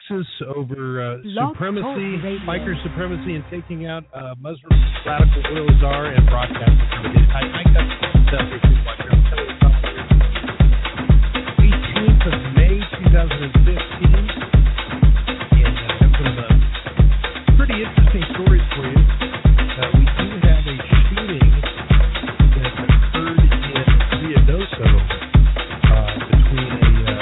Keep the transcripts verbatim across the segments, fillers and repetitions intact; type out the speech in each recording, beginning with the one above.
Texas over uh, Blog supremacy, Talk Radio. biker supremacy, and taking out uh, Muslim radical oil czar and broadcasting company. I, I got stuff with you, like I'm telling you something here. eighteenth of May, twenty fifteen, and I have some uh, pretty interesting stories for you. Uh, we do have a shooting that occurred in Ruidoso uh, between a uh,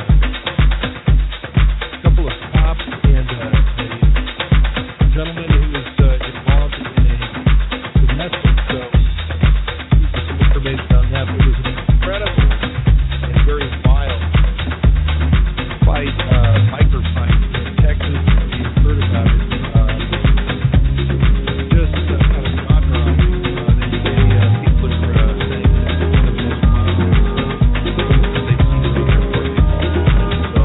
couple of cops and uh, a gentleman who was uh, involved in a domestic. So, some information on that. It was an incredible and very wild fight, uh, biker fight in Texas. You've heard about it. Uh, just uh, kind of jaw-dropping. Uh, they say uh, people are uh, saying that it's one of the most violent uh, things that they've seen in the airport. So,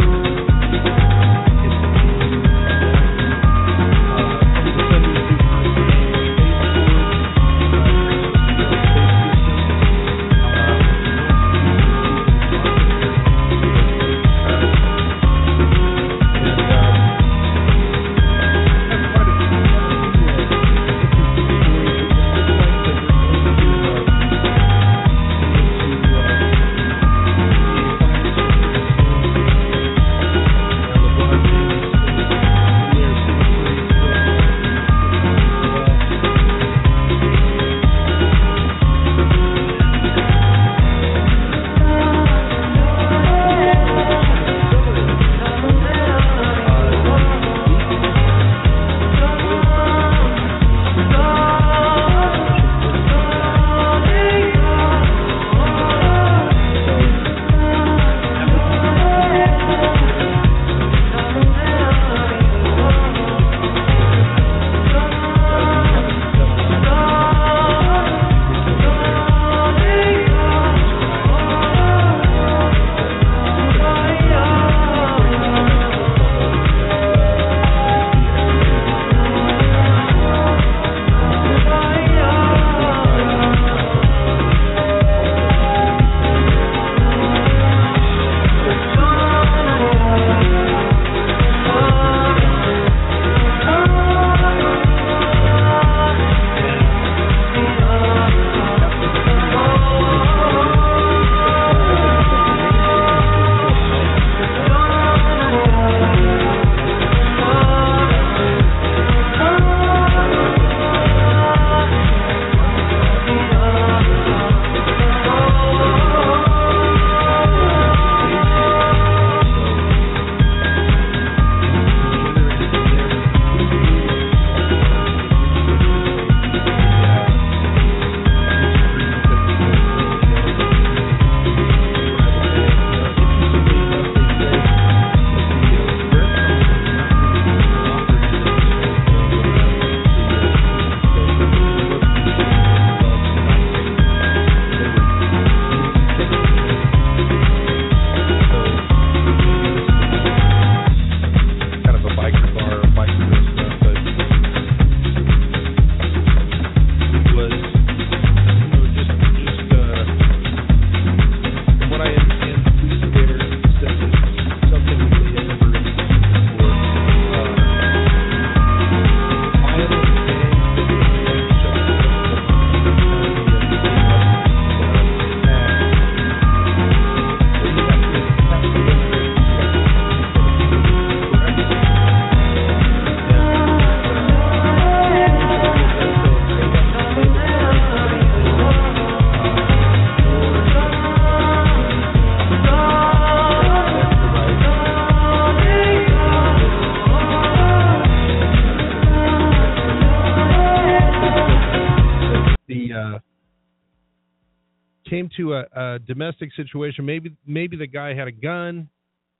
came to a, a domestic situation. Maybe maybe the guy had a gun.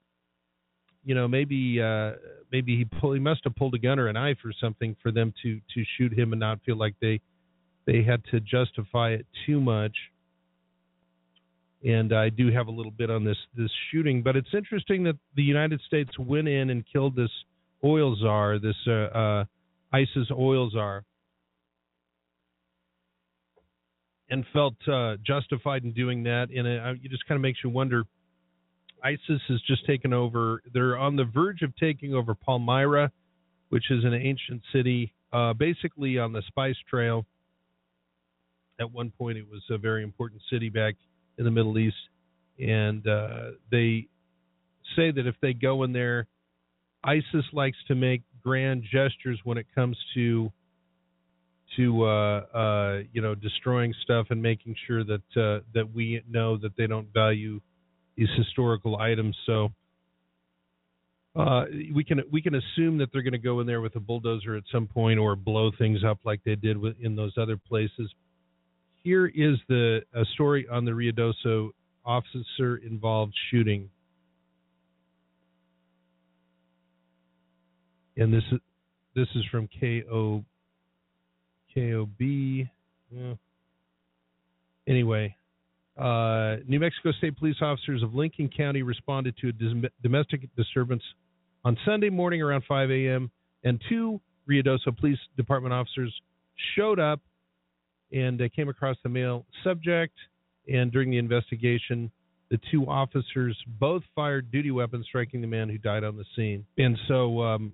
You know, maybe uh, maybe he pull, he must have pulled a gun or a knife or something for them to, to shoot him and not feel like they they had to justify it too much. And I do have a little bit on this this shooting, but it's interesting that the United States went in and killed this oil czar, this uh, uh, ISIS oil czar, and felt uh, justified in doing that. And it, it just kind of makes you wonder ISIS has just taken over. They're on the verge of taking over Palmyra, which is an ancient city, uh, basically on the Spice Trail. At one point, it was a very important city back in the Middle East, and uh, they say that if they go in there, ISIS likes to make grand gestures when it comes to to uh, uh, you know destroying stuff and making sure that uh, that we know that they don't value these historical items. So uh, we can we can assume that they're going to go in there with a bulldozer at some point or blow things up like they did with, in those other places. Here is the a story on the Ruidoso officer-involved shooting, and this is this is from K O K O B. Yeah. Anyway, uh, New Mexico State police officers of Lincoln County responded to a dis- domestic disturbance on Sunday morning around five a.m., and two Ruidoso Police Department officers showed up and uh, came across the male subject. And during the investigation, the two officers both fired duty weapons, striking the man who died on the scene. And so um,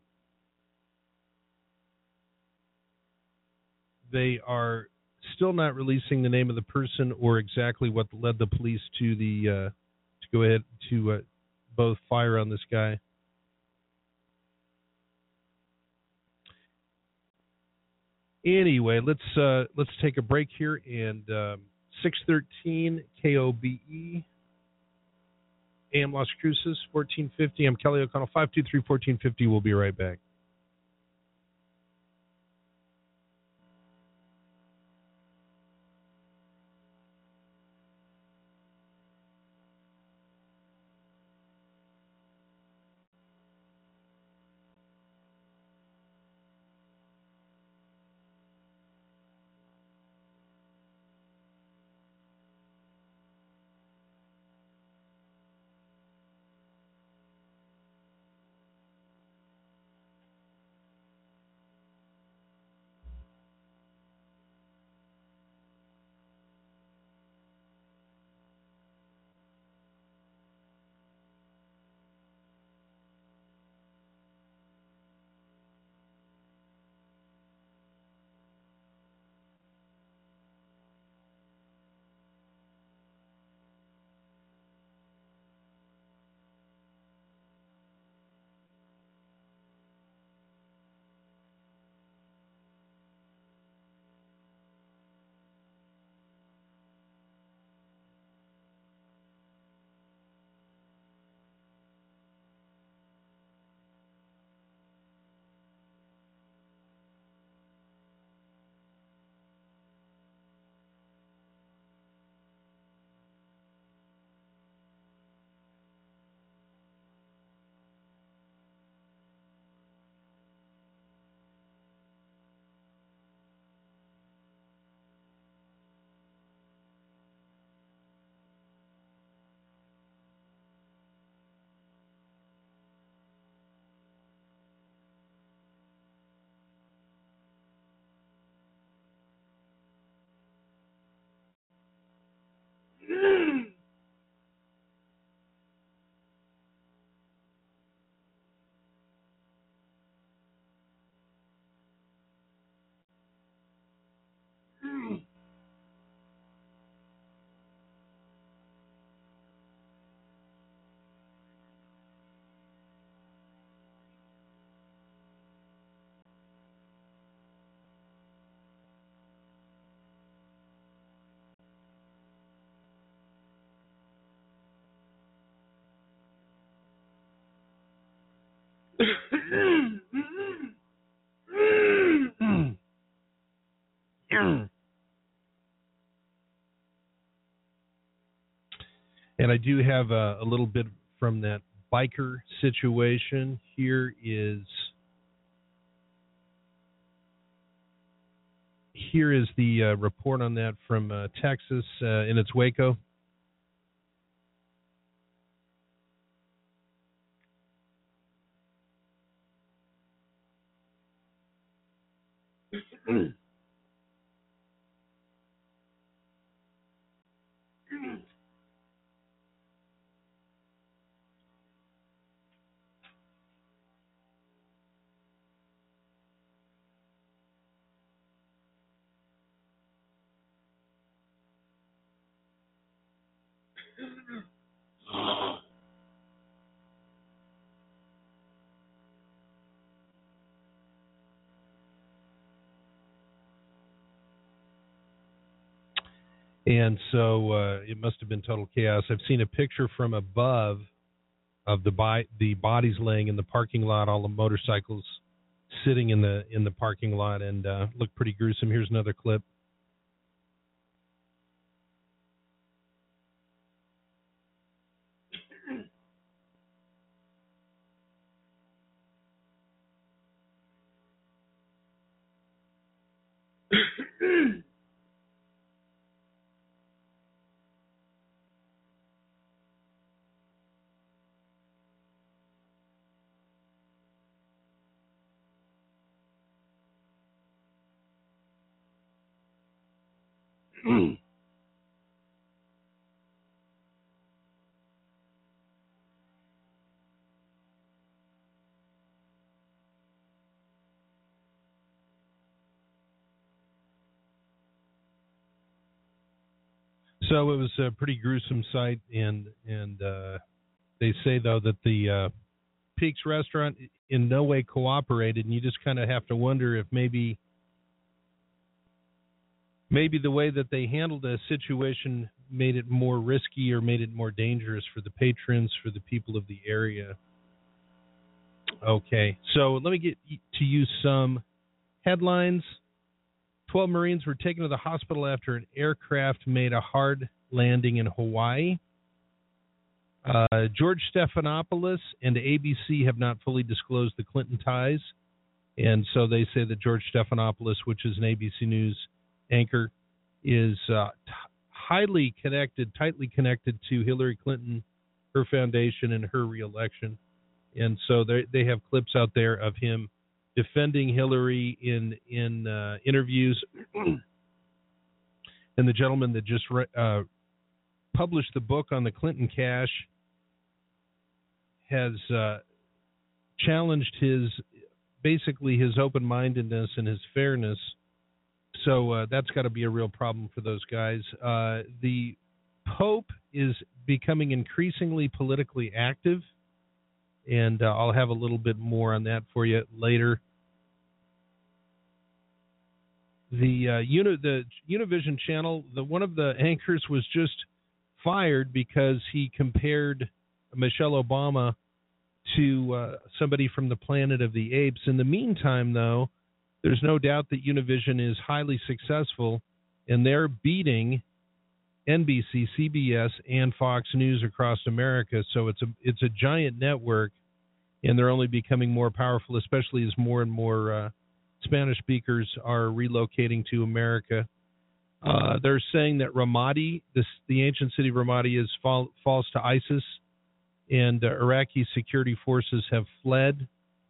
they are still not releasing the name of the person or exactly what led the police to the uh, to go ahead to uh, both fire on this guy. Anyway, let's uh, let's take a break here, and um, six thirteen K O B E A M Las Cruces fourteen fifty. I'm Kelly O'Connell. Five two three fourteen fifty. We'll be right back. And I do have a, a little bit from that biker situation. Here is here is the uh, report on that from uh, Texas uh, in its Waco. And so uh, it must have been total chaos. I've seen a picture from above of the bi- the bodies laying in the parking lot, all the motorcycles sitting in the in the parking lot, and uh, look pretty gruesome. Here's another clip. So it was a pretty gruesome sight, and and uh, they say though that the uh, Peaks restaurant in no way cooperated, and you just kind of have to wonder if maybe maybe the way that they handled the situation made it more risky or made it more dangerous for the patrons, for the people of the area. Okay, so let me get to you some headlines. Twelve Marines were taken to the hospital after an aircraft made a hard landing in Hawaii. Uh, George Stephanopoulos and A B C have not fully disclosed the Clinton ties, and so they say that George Stephanopoulos, which is an A B C News anchor, is uh, t- highly connected, tightly connected to Hillary Clinton, her foundation, and her reelection. And so they they have clips out there of him defending Hillary in in uh, interviews. And the gentleman that just re- uh, published the book on the Clinton cash has uh, challenged his basically his open-mindedness and his fairness. So uh, that's got to be a real problem for those guys. Uh, the Pope is becoming increasingly politically active, and uh, I'll have a little bit more on that for you later. The uh, Uni- the Univision channel, the one of the anchors was just fired because he compared Michelle Obama to uh, somebody from the Planet of the Apes. In the meantime, though, there's no doubt that Univision is highly successful, and they're beating N B C, C B S, and Fox News across America. So it's a it's a giant network, and they're only becoming more powerful, especially as more and more uh, Spanish speakers are relocating to America. Uh, they're saying that Ramadi, this, the ancient city of Ramadi, is fall, falls to ISIS, and uh, Iraqi security forces have fled.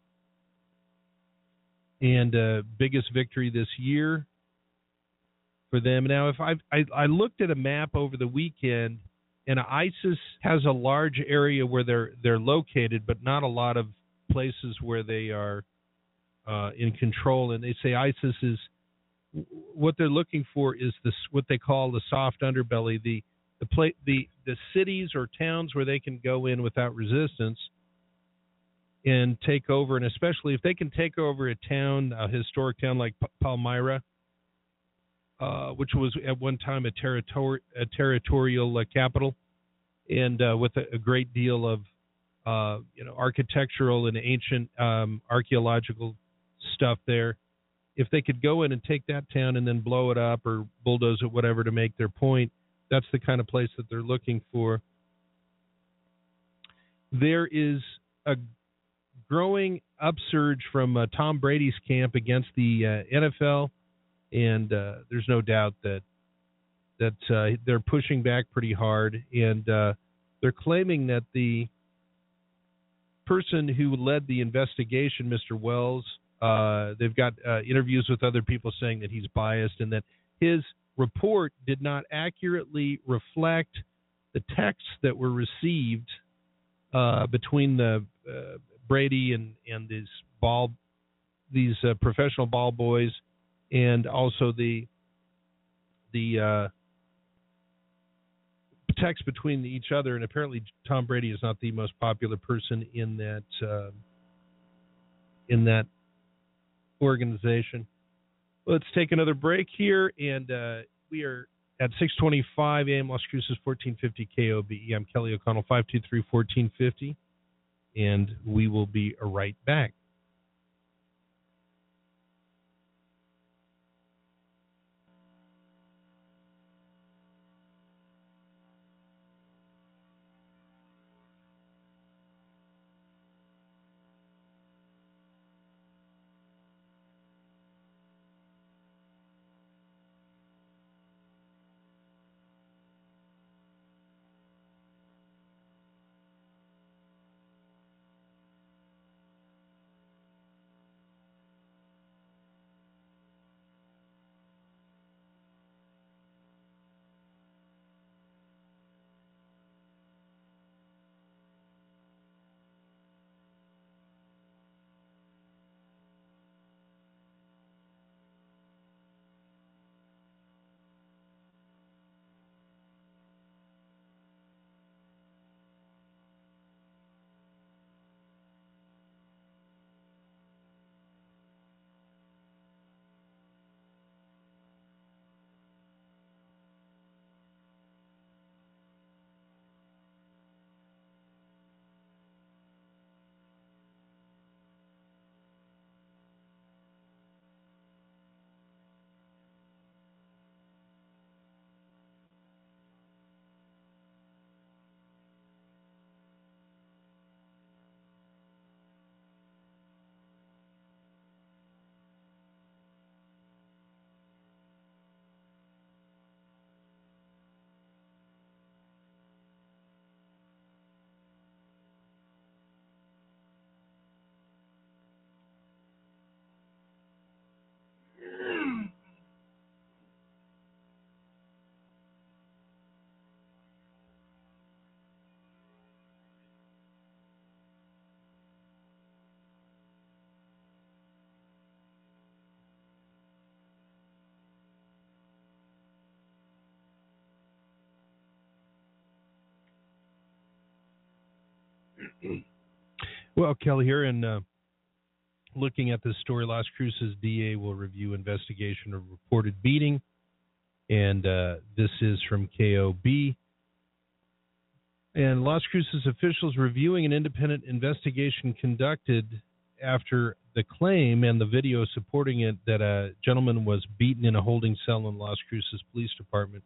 And uh, biggest victory this year for them. Now, if I, I I looked at a map over the weekend, and ISIS has a large area where they're they're located, but not a lot of places where they are uh, in control. And they say ISIS is what they're looking for is this what they call the soft underbelly, the the pla- the the cities or towns where they can go in without resistance and take over, and especially if they can take over a town, a historic town like P- Palmyra, uh, which was at one time a, territor- a territorial uh, capital, and uh, with a, a great deal of uh, you know architectural and ancient um, archaeological stuff there. If they could go in and take that town and then blow it up or bulldoze it, whatever, to make their point, that's the kind of place that they're looking for. There is a growing upsurge from uh, Tom Brady's camp against the uh, N F L, and uh, there's no doubt that that uh, they're pushing back pretty hard, and uh, they're claiming that the person who led the investigation, Mister Wells, uh, they've got uh, interviews with other people saying that he's biased and that his report did not accurately reflect the texts that were received uh, between the uh, Brady and, and these ball, these uh, professional ball boys, and also the the uh, text between each other, and apparently Tom Brady is not the most popular person in that uh, in that organization. Let's take another break here, and uh, we are at six twenty-five a.m. Las Cruces, fourteen fifty K O B E. I'm Kelly O'Connell, five two three, one four five zero, and we will be right back. Well, Kelly here, and uh, looking at this story, Las Cruces D A will review investigation of reported beating, and uh, this is from K O B. And Las Cruces officials reviewing an independent investigation conducted after the claim and the video supporting it that a gentleman was beaten in a holding cell in Las Cruces Police Department.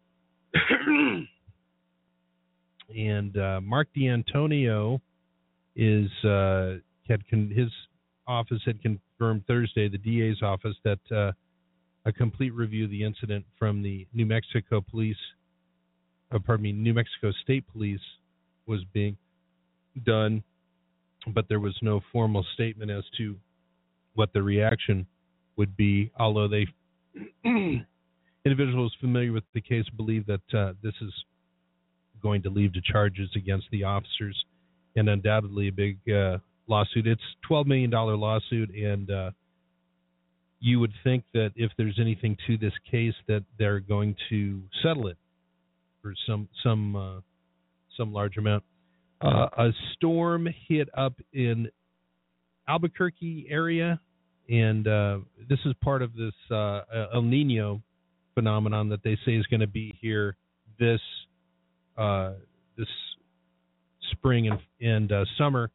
And uh, Mark D'Antonio is uh, had con- his office had confirmed Thursday, the D A's office, that uh, a complete review of the incident from the New Mexico Police, uh, pardon me, New Mexico State Police was being done, but there was no formal statement as to what the reaction would be. Although they individuals familiar with the case believe that uh, this is going to lead to charges against the officers, and undoubtedly a big uh, lawsuit. It's a twelve million dollars lawsuit, and uh, you would think that if there's anything to this case that they're going to settle it for some some uh, some large amount. Uh, a storm hit up in Albuquerque area, and uh, this is part of this uh, El Nino phenomenon that they say is going to be here this uh, this spring and, and uh, summer.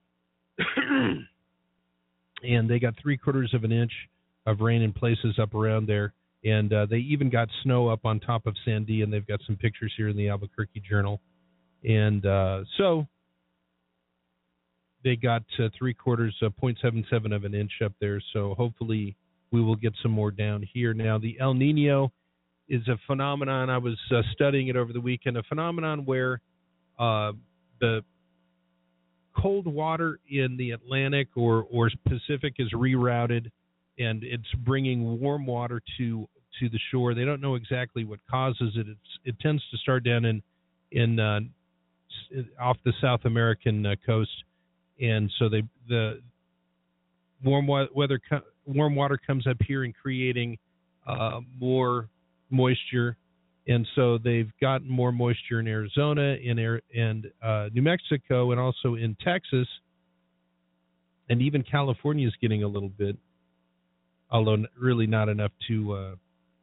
And they got three quarters of an inch of rain in places up around there, and uh, they even got snow up on top of Sandia, and they've got some pictures here in the Albuquerque Journal. And uh, so they got uh, three quarters, uh, zero point seven seven of an inch up there. So hopefully we will get some more down here. Now, the El Nino is a phenomenon. I was uh, studying it over the weekend, a phenomenon where uh, the cold water in the Atlantic or, or Pacific is rerouted, and it's bringing warm water to to the shore. They don't know exactly what causes it. It's, it tends to start down in in uh, off the South American uh, coast, and so they the warm wa- weather warm water comes up here and creating uh, more moisture And so they've gotten more moisture in Arizona, in Air, and uh, New Mexico, and also in Texas, and even California is getting a little bit, although really not enough to uh,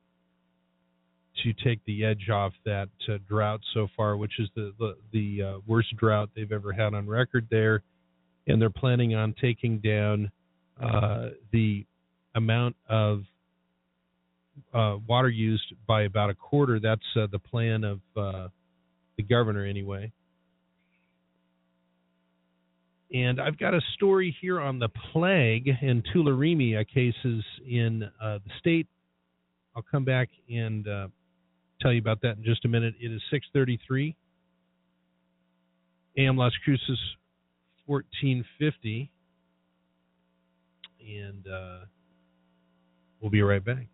to take the edge off that uh, drought so far, which is the the, the uh, worst drought they've ever had on record there. And they're planning on taking down uh, the amount of uh, water used by about a quarter. That's uh, the plan of uh, the governor anyway. And I've got a story here on the plague and tularemia cases in uh, the state. I'll come back and uh, tell you about that in just a minute. It is six thirty-three. A M Las Cruces fourteen fifty. And uh, we'll be right back.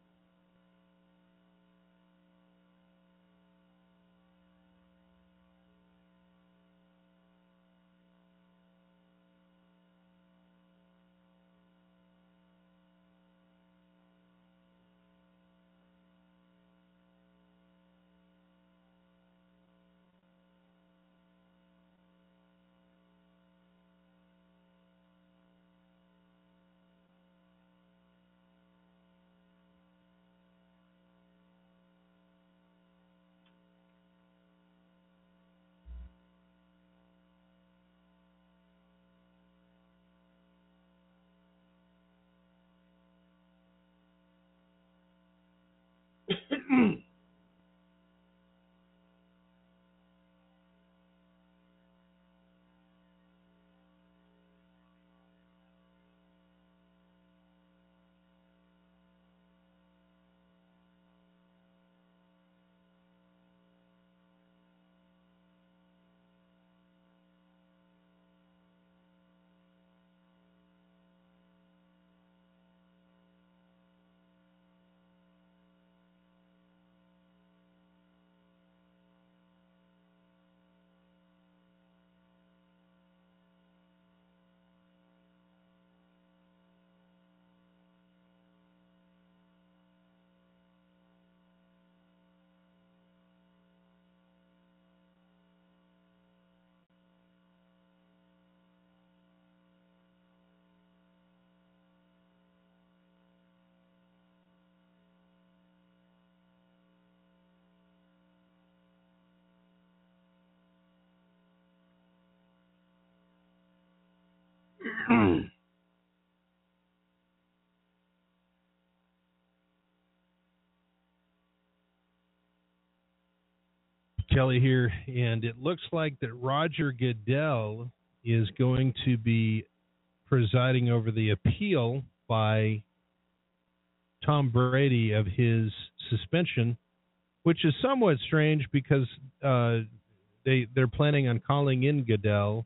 Kelly here, and it looks like that Roger Goodell is going to be presiding over the appeal by Tom Brady of his suspension, which is somewhat strange because uh, they they're planning on calling in Goodell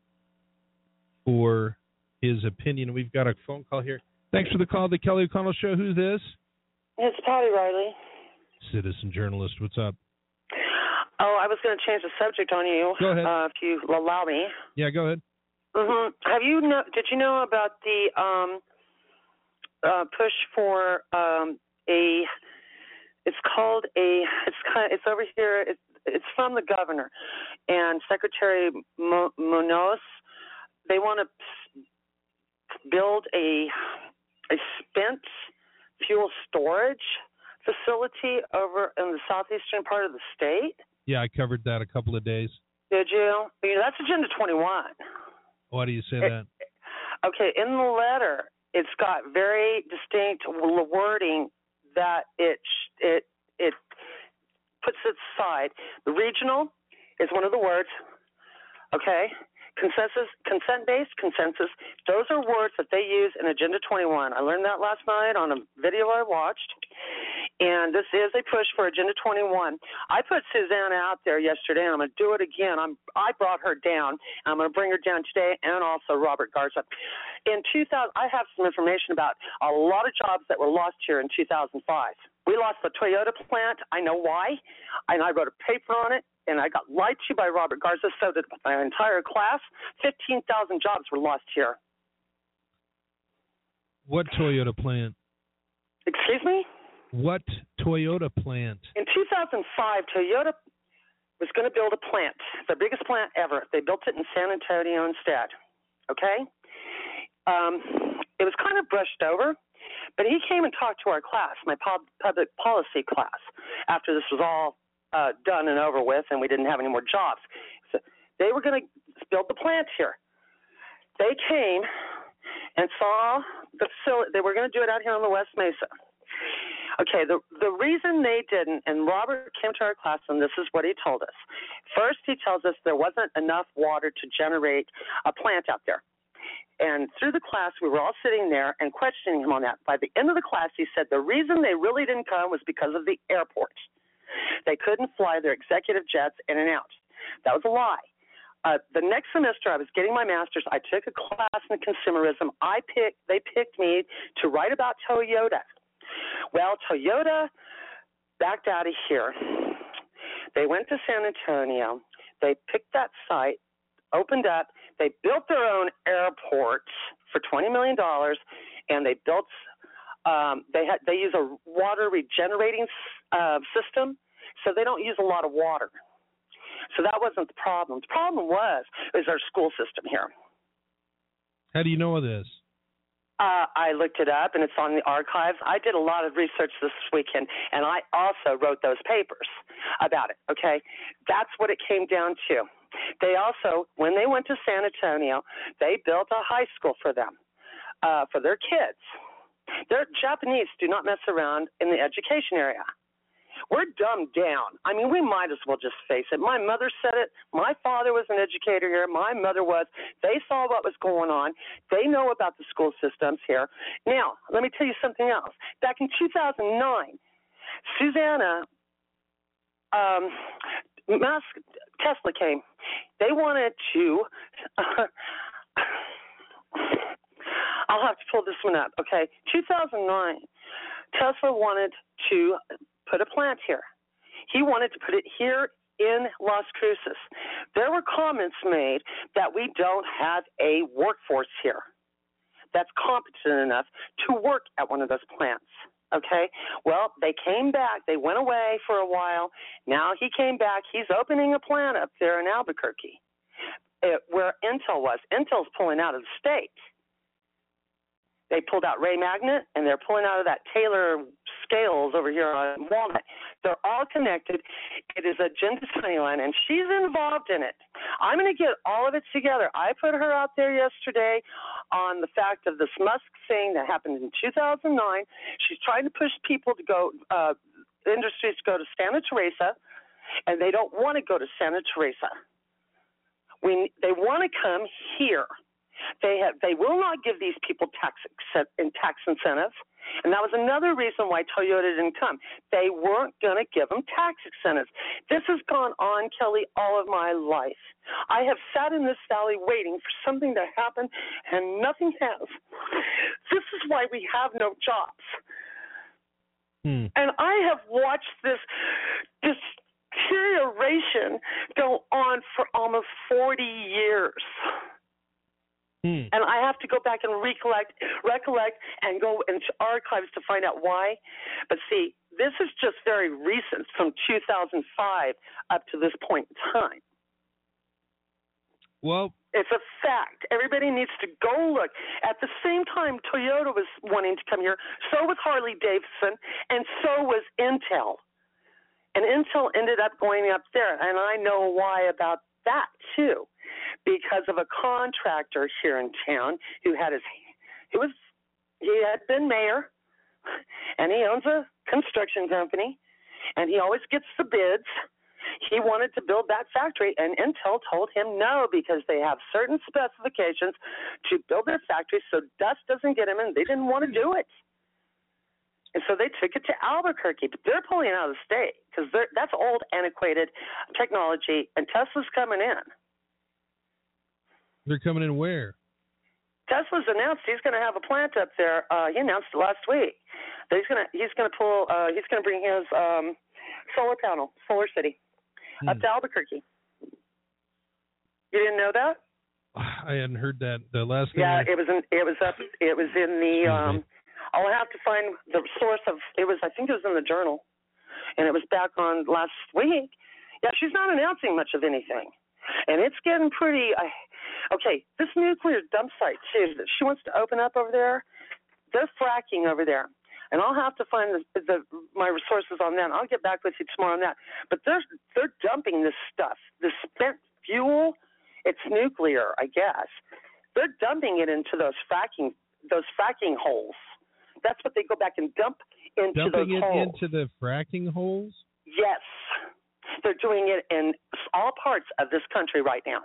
for his opinion. We've got a phone call here. Thanks for the call, the Kelly O'Connell Show. Who's this? It's Patty Riley. Citizen journalist. What's up? Oh, I was going to change the subject on you. Go ahead. Uh, if you allow me. Yeah, go ahead. Mm-hmm. Have you know? Did you know about the um, uh, push for um, a? It's called a. It's kind. Of, it's over here. It's it's from the governor and Secretary Mo- Munoz. They want to build a a spent fuel storage facility over in the southeastern part of the state. Yeah, I covered that a couple of days. Did you? You know, that's Agenda twenty-one. Why do you say it, that? Okay, in the letter, it's got very distinct wording that it it it puts it aside. The regional is one of the words. Okay. Consensus, consent-based consensus, those are words that they use in Agenda twenty-one. I learned that last night on a video I watched, and this is a push for Agenda twenty-one. I put Susanna out there yesterday, and I'm going to do it again. I'm, I brought her down, and I'm going to bring her down today, and also Robert Garza. In two thousand, I have some information about a lot of jobs that were lost here in two thousand five. We lost the Toyota plant. I know why, and I wrote a paper on it. And I got lied to by Robert Garza, so did my entire class. fifteen thousand jobs were lost here. What Toyota plant? Excuse me? What Toyota plant? In two thousand five, Toyota was going to build a plant, the biggest plant ever. They built it in San Antonio instead, okay? Um, it was kind of brushed over, but he came and talked to our class, my pub- public policy class, after this was all uh, done and over with and we didn't have any more jobs. So they were going to build the plant here. They came and saw the facility. They were going to do it out here on the West Mesa. Okay, the the reason they didn't, and Robert came to our class, and this is what he told us. First, he tells us there wasn't enough water to generate a plant out there. And through the class, we were all sitting there and questioning him on that. By the end of the class, he said the reason they really didn't come was because of the airport. They couldn't fly their executive jets in and out. That was a lie. Uh, the next semester, I was getting my master's. I took a class in consumerism. I picked. They picked me to write about Toyota. Well, Toyota backed out of here. They went to San Antonio. They picked that site, opened up. They built their own airport for twenty million dollars, and they built. Um, they had. They use a water regenerating uh, system, so they don't use a lot of water. So that wasn't the problem. The problem was is our school system here. How do you know this? Uh, I looked it up, and it's on the archives. I did a lot of research this weekend, and I also wrote those papers about it, okay? That's what it came down to. They also, when they went to San Antonio, they built a high school for them, uh, for their kids. Their Japanese do not mess around in the education area. We're dumbed down. I mean, we might as well just face it. My mother said it. My father was an educator here. My mother was. They saw what was going on. They know about the school systems here. Now, let me tell you something else. Back in two thousand nine, Susanna, um, Musk, Tesla came. They wanted to, uh, I'll have to pull this one up, okay? two thousand nine, Tesla wanted to put a plant here. He wanted to put it here in Las Cruces. There were comments made that we don't have a workforce here that's competent enough to work at one of those plants. Okay? Well, they came back. They went away for a while. Now he came back. He's opening a plant up there in Albuquerque, it, where Intel was. Intel's pulling out of the state. They pulled out Ray Magnet, and they're pulling out of that Taylor Scales over here on Walnut. They're all connected. It is Agenda twenty-one, and she's involved in it. I'm going to get all of it together. I put her out there yesterday on the fact of this Musk thing that happened in two thousand nine. She's trying to push people to go, uh, industries to go to Santa Teresa, and they don't want to go to Santa Teresa. We, they want to come here. They have. They will not give these people tax and tax incentives, and that was another reason why Toyota didn't come. They weren't going to give them tax incentives. This has gone on, Kelly, all of my life. I have sat in this valley waiting for something to happen, and nothing has. This is why we have no jobs. Hmm. And I have watched this deterioration go on for almost forty years. Hmm. And I have to go back and recollect, recollect, and go into archives to find out why. But see, this is just very recent, from two thousand five up to this point in time. Well, it's a fact. Everybody needs to go look. At the same time, Toyota was wanting to come here. So was Harley Davidson, and so was Intel. And Intel ended up going up there, and I know why about that too. Because of a contractor here in town who had his, he was, he had been mayor, and he owns a construction company, and he always gets the bids. He wanted to build that factory, and Intel told him no, because they have certain specifications to build their factory so dust doesn't get him in. They didn't want to do it. And so they took it to Albuquerque, but they're pulling out of the state because that's old, antiquated technology, and Tesla's coming in. They're coming in where? Tesla's announced he's going to have a plant up there. Uh, he announced it last week. That he's going to he's going to pull uh, he's going to bring his um, solar panel, Solar City, hmm. up to Albuquerque. You didn't know that? I hadn't heard that. The last thing yeah, I... it was in, it was up it was in the um, I'll have to find the source of it. Was I think it was in the Journal, and it was back on last week. Yeah, she's not announcing much of anything, and it's getting pretty. Uh, okay, this nuclear dump site too that she wants to open up over there. They're fracking over there, and I'll have to find the, the my resources on that. I'll get back with you tomorrow on that. But they're they're dumping this stuff, this spent fuel. It's nuclear, I guess. They're dumping it into those fracking those fracking holes. That's what they go back and dump into Dumping those it holes. into the fracking holes? Yes. They're doing it in all parts of this country right now.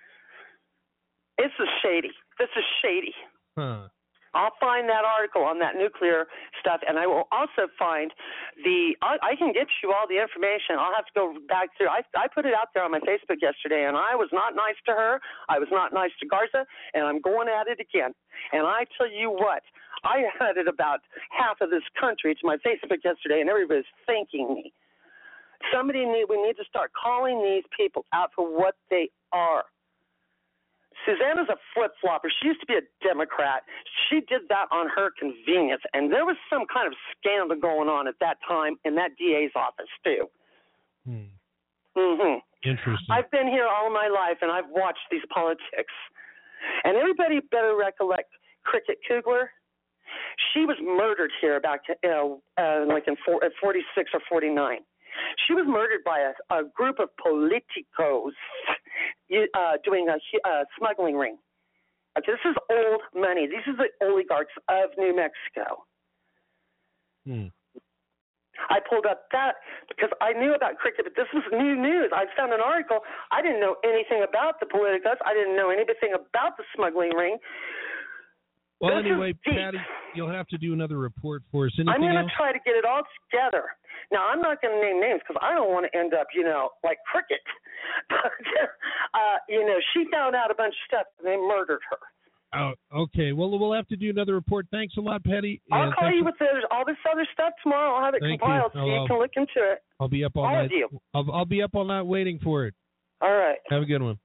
This is shady. This is shady. Huh. I'll find that article on that nuclear stuff, and I will also find the. I, I can get you all the information. I'll have to go back through. I, I put it out there on my Facebook yesterday, and I was not nice to her. I was not nice to Garza, and I'm going at it again. And I tell you what, I added about half of this country to my Facebook yesterday, and everybody's thanking me. Somebody need. We need to start calling these people out for what they are. Susanna's a flip-flopper. She used to be a Democrat. She did that on her convenience, and there was some kind of scandal going on at that time in that D A's office, too. Hmm. Mm-hmm. Interesting. I've been here all my life, and I've watched these politics. And everybody better recollect Cricket Kugler. She was murdered here back, you know, uh, like in four, at forty-six or forty-nine. She was murdered by a, a group of politicos uh, doing a, a smuggling ring. Okay, this is old money. These are the oligarchs of New Mexico. Hmm. I pulled up that because I knew about cricket, but this was new news. I found an article. I didn't know anything about the politicos. I didn't know anything about the smuggling ring. Well, This anyway, is deep. Patty, you'll have to do another report for us. Anything I'm going else? to try to get it all together. Now, I'm not going to name names because I don't want to end up, you know, like Cricket. But, uh, you know, she found out a bunch of stuff and they murdered her. Oh, okay. Well, we'll have to do another report. Thanks a lot, Patty. I'll And call thanks you for- with the, all this other stuff tomorrow. I'll have it Thank compiled you. so you I'll- can look into it. I'll be up all, all night. of you. I'll, I'll be up all night waiting for it. All right. Have a good one.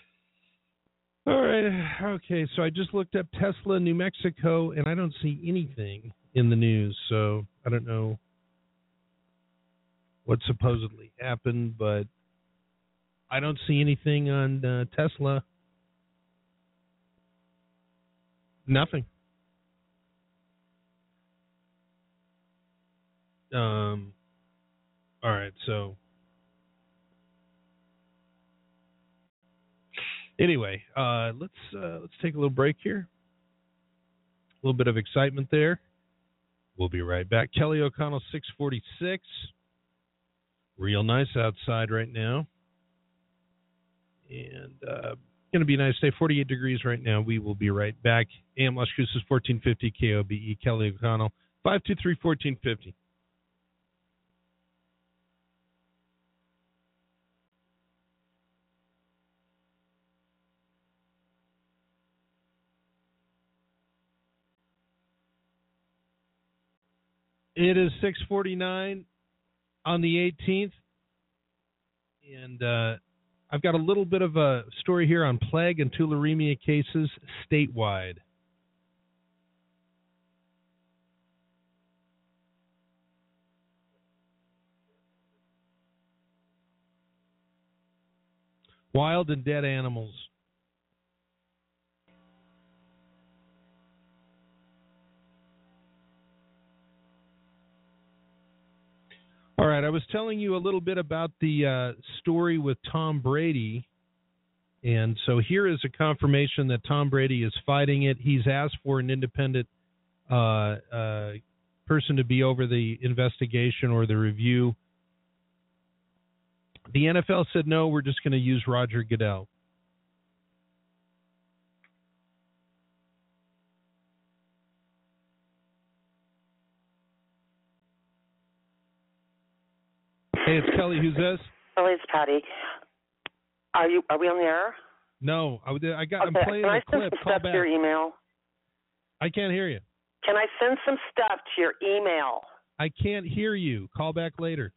All right. Okay. So I just looked up Tesla, New Mexico, and I don't see anything in the news. So I don't know what supposedly happened, but I don't see anything on uh, Tesla. Nothing. Um. All right. So. Anyway, uh, let's uh, let's take a little break here. A little bit of excitement there. We'll be right back. Kelly O'Connell, six forty-six. Real nice outside right now. And uh, going to be a nice day. forty-eight degrees right now. We will be right back. A M Las Cruces, fourteen fifty K O B E. Kelly O'Connell, five two three, one four five zero. It is six forty-nine on the eighteenth, and uh, I've got a little bit of a story here on plague and tularemia cases statewide. Wild and dead animals. All right, I was telling you a little bit about the uh, story with Tom Brady, and so here is a confirmation that Tom Brady is fighting it. He's asked for an independent uh, uh, person to be over the investigation or the review. The N F L said, no, we're just going to use Roger Goodell. Hey, it's Kelly. Who's this? Kelly, it's Patty. Are you? Are we on the air? No, I, I got. Okay. I'm playing Can I a send clip. some Call stuff back. to your email? I can't hear you. Can I send some stuff to your email? I can't hear you. Call back later.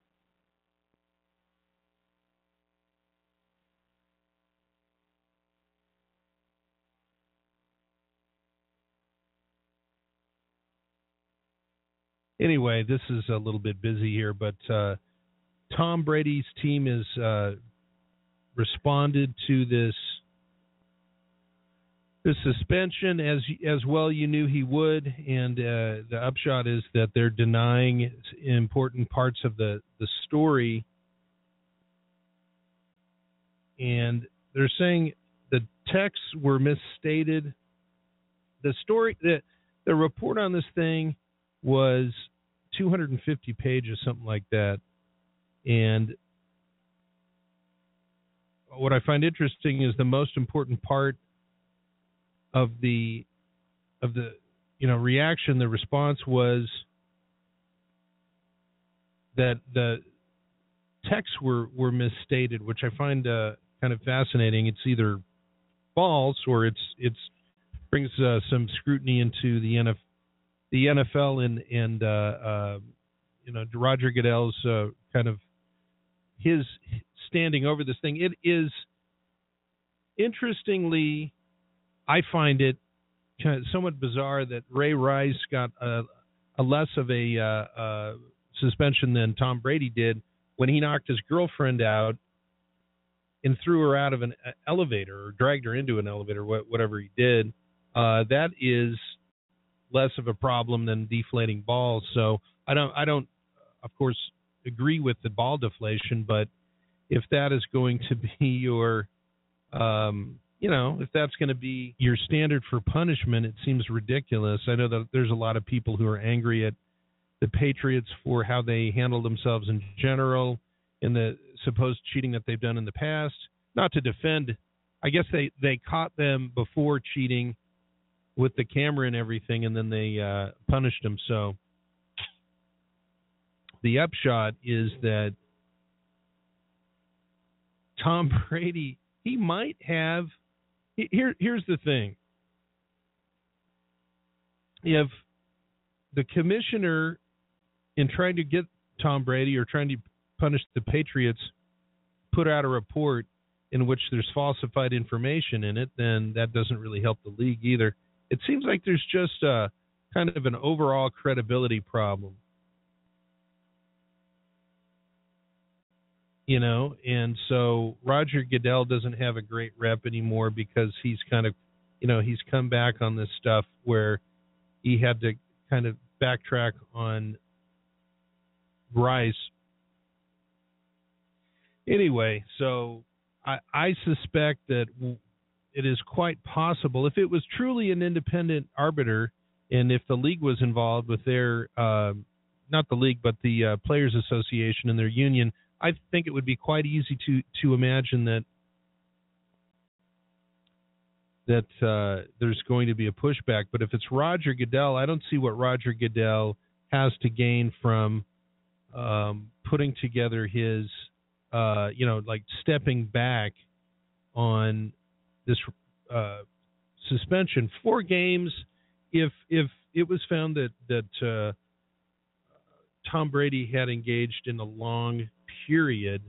anyway, this is a little bit busy here, but uh, Tom Brady's team has uh, responded to this this suspension as as well you knew he would, and uh, the upshot is that they're denying important parts of the, the story, and they're saying the texts were misstated. The story, the, the report on this thing was two hundred fifty pages, something like that, and what I find interesting is the most important part of the of the you know reaction, the response was that the texts were, were misstated, which I find uh, kind of fascinating. It's either false or it's it's brings uh, some scrutiny into the N F L, the N F L and and uh, uh, you know Roger Goodell's uh, kind of his standing over this thing. It is interestingly, I find it kind of somewhat bizarre that Ray Rice got a, a less of a uh, uh, suspension than Tom Brady did when he knocked his girlfriend out and threw her out of an elevator or dragged her into an elevator, whatever he did. Uh, that is less of a problem than deflating balls. So I don't, I don't, of course, agree with the ball deflation, but if that is going to be your um, you know, if that's going to be your standard for punishment, it seems ridiculous. I know that there's a lot of people who are angry at the Patriots for how they handle themselves in general and the supposed cheating that they've done in the past. Not to defend, I guess they, they caught them before cheating with the camera and everything, and then they uh, punished them. So the upshot is that Tom Brady, he might have. Here, here's the thing. If the commissioner, in trying to get Tom Brady or trying to punish the Patriots, put out a report in which there's falsified information in it, then that doesn't really help the league either. It seems like there's just a kind of an overall credibility problem. You know, and so Roger Goodell doesn't have a great rep anymore because he's kind of, you know, he's come back on this stuff where he had to kind of backtrack on Rice. Anyway, so I, I suspect that it is quite possible, if it was truly an independent arbiter and if the league was involved with their, uh, not the league, but the uh, Players Association and their union, I think it would be quite easy to, to imagine that that uh, there's going to be a pushback. But if it's Roger Goodell, I don't see what Roger Goodell has to gain from um, putting together his, uh, you know, like stepping back on this uh, suspension. Four games, if if it was found that, that uh, Tom Brady had engaged in a long period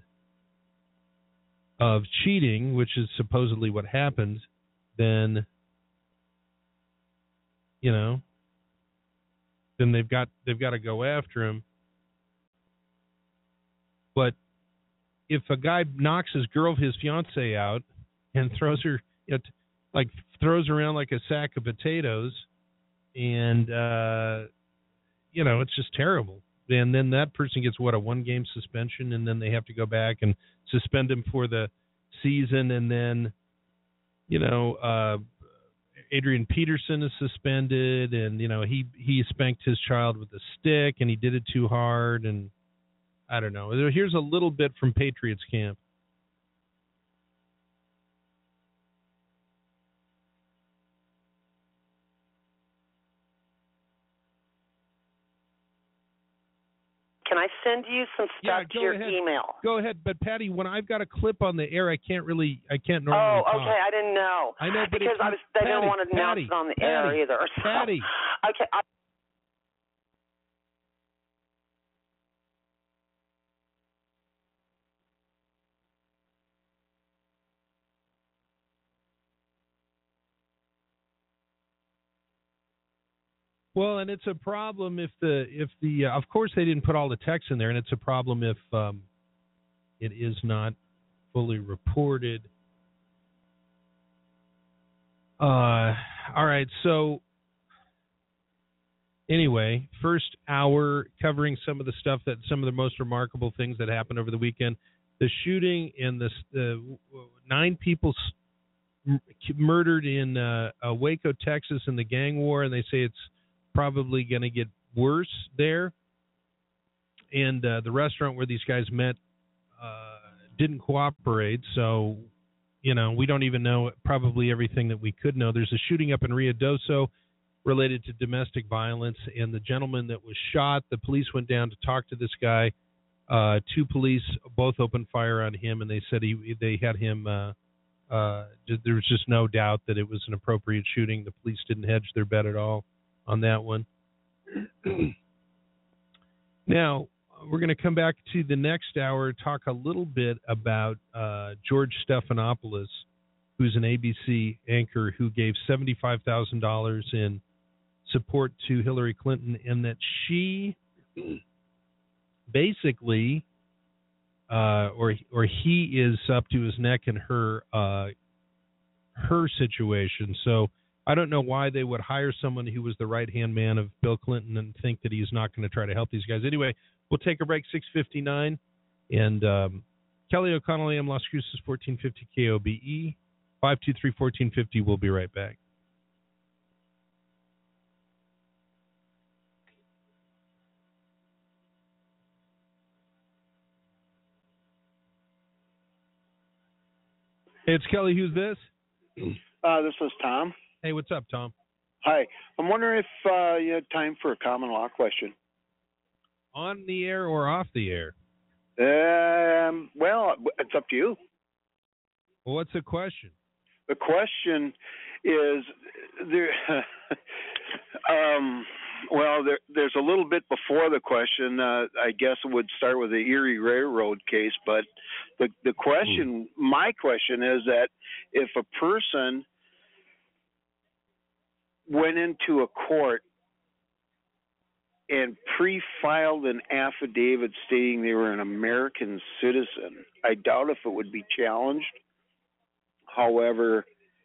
of cheating, which is supposedly what happened, then, you know, then they've got they've got to go after him. But if a guy knocks his girl, his fiance out, and throws her, you know, like throws her around like a sack of potatoes, and uh, you know, it's just terrible. And then that person gets, what, a one-game suspension, and then they have to go back and suspend him for the season. And then, you know, uh, Adrian Peterson is suspended, and, you know, he, he spanked his child with a stick, and he did it too hard, and I don't know. Here's a little bit from Patriots camp. Can I send you some stuff yeah, to your ahead. email? Go ahead, but Patty, when I've got a clip on the air, I can't really, I can't normally. Oh, talk. okay, I didn't know. I know, but because if you, I was, they Patty, didn't want to announce Patty, it on the Patty, air either. So. Patty. Okay. I, Well, and it's a problem if the if the uh, of course they didn't put all the text in there, and it's a problem if um, it is not fully reported. Uh, all right, so anyway, first hour covering some of the stuff that some of the most remarkable things that happened over the weekend. The shooting and the uh, nine people m- murdered in uh, uh, Waco, Texas, in the gang war, and they say it's probably going to get worse there. And uh, the restaurant where these guys met uh, didn't cooperate, so, you know, we don't even know probably everything that we could know. There's a shooting up in Ruidoso related to domestic violence, and the gentleman that was shot, the police went down to talk to this guy. Uh, two police both opened fire on him, and they said he they had him. Uh, uh, there was just no doubt that it was an appropriate shooting. The police didn't hedge their bet at all on that one. Now, we're going to come back to the next hour, talk a little bit about uh, George Stephanopoulos, who's an A B C anchor who gave seventy-five thousand dollars in support to Hillary Clinton, and that she basically, uh, or or he is up to his neck in her uh, her situation. So I don't know why they would hire someone who was the right-hand man of Bill Clinton and think that he's not going to try to help these guys. Anyway, we'll take a break, six fifty-nine. And um, Kelly O'Connell, A M Las Cruces, fourteen fifty K O B E, five two three, one four five zero. We'll be right back. Hey, it's Kelly. Who's this? Uh, this is Tom. Hey, what's up, Tom? Hi. I'm wondering if uh, you had time for a common law question. On the air or off the air? Um, well, it's up to you. Well, what's the question? The question is there. um, well, there, there's a little bit before the question. Uh, I guess it would start with the Erie Railroad case, but the the question, mm. my question is that if a person went into a court and pre-filed an affidavit stating they were an American citizen, I doubt if it would be challenged. However,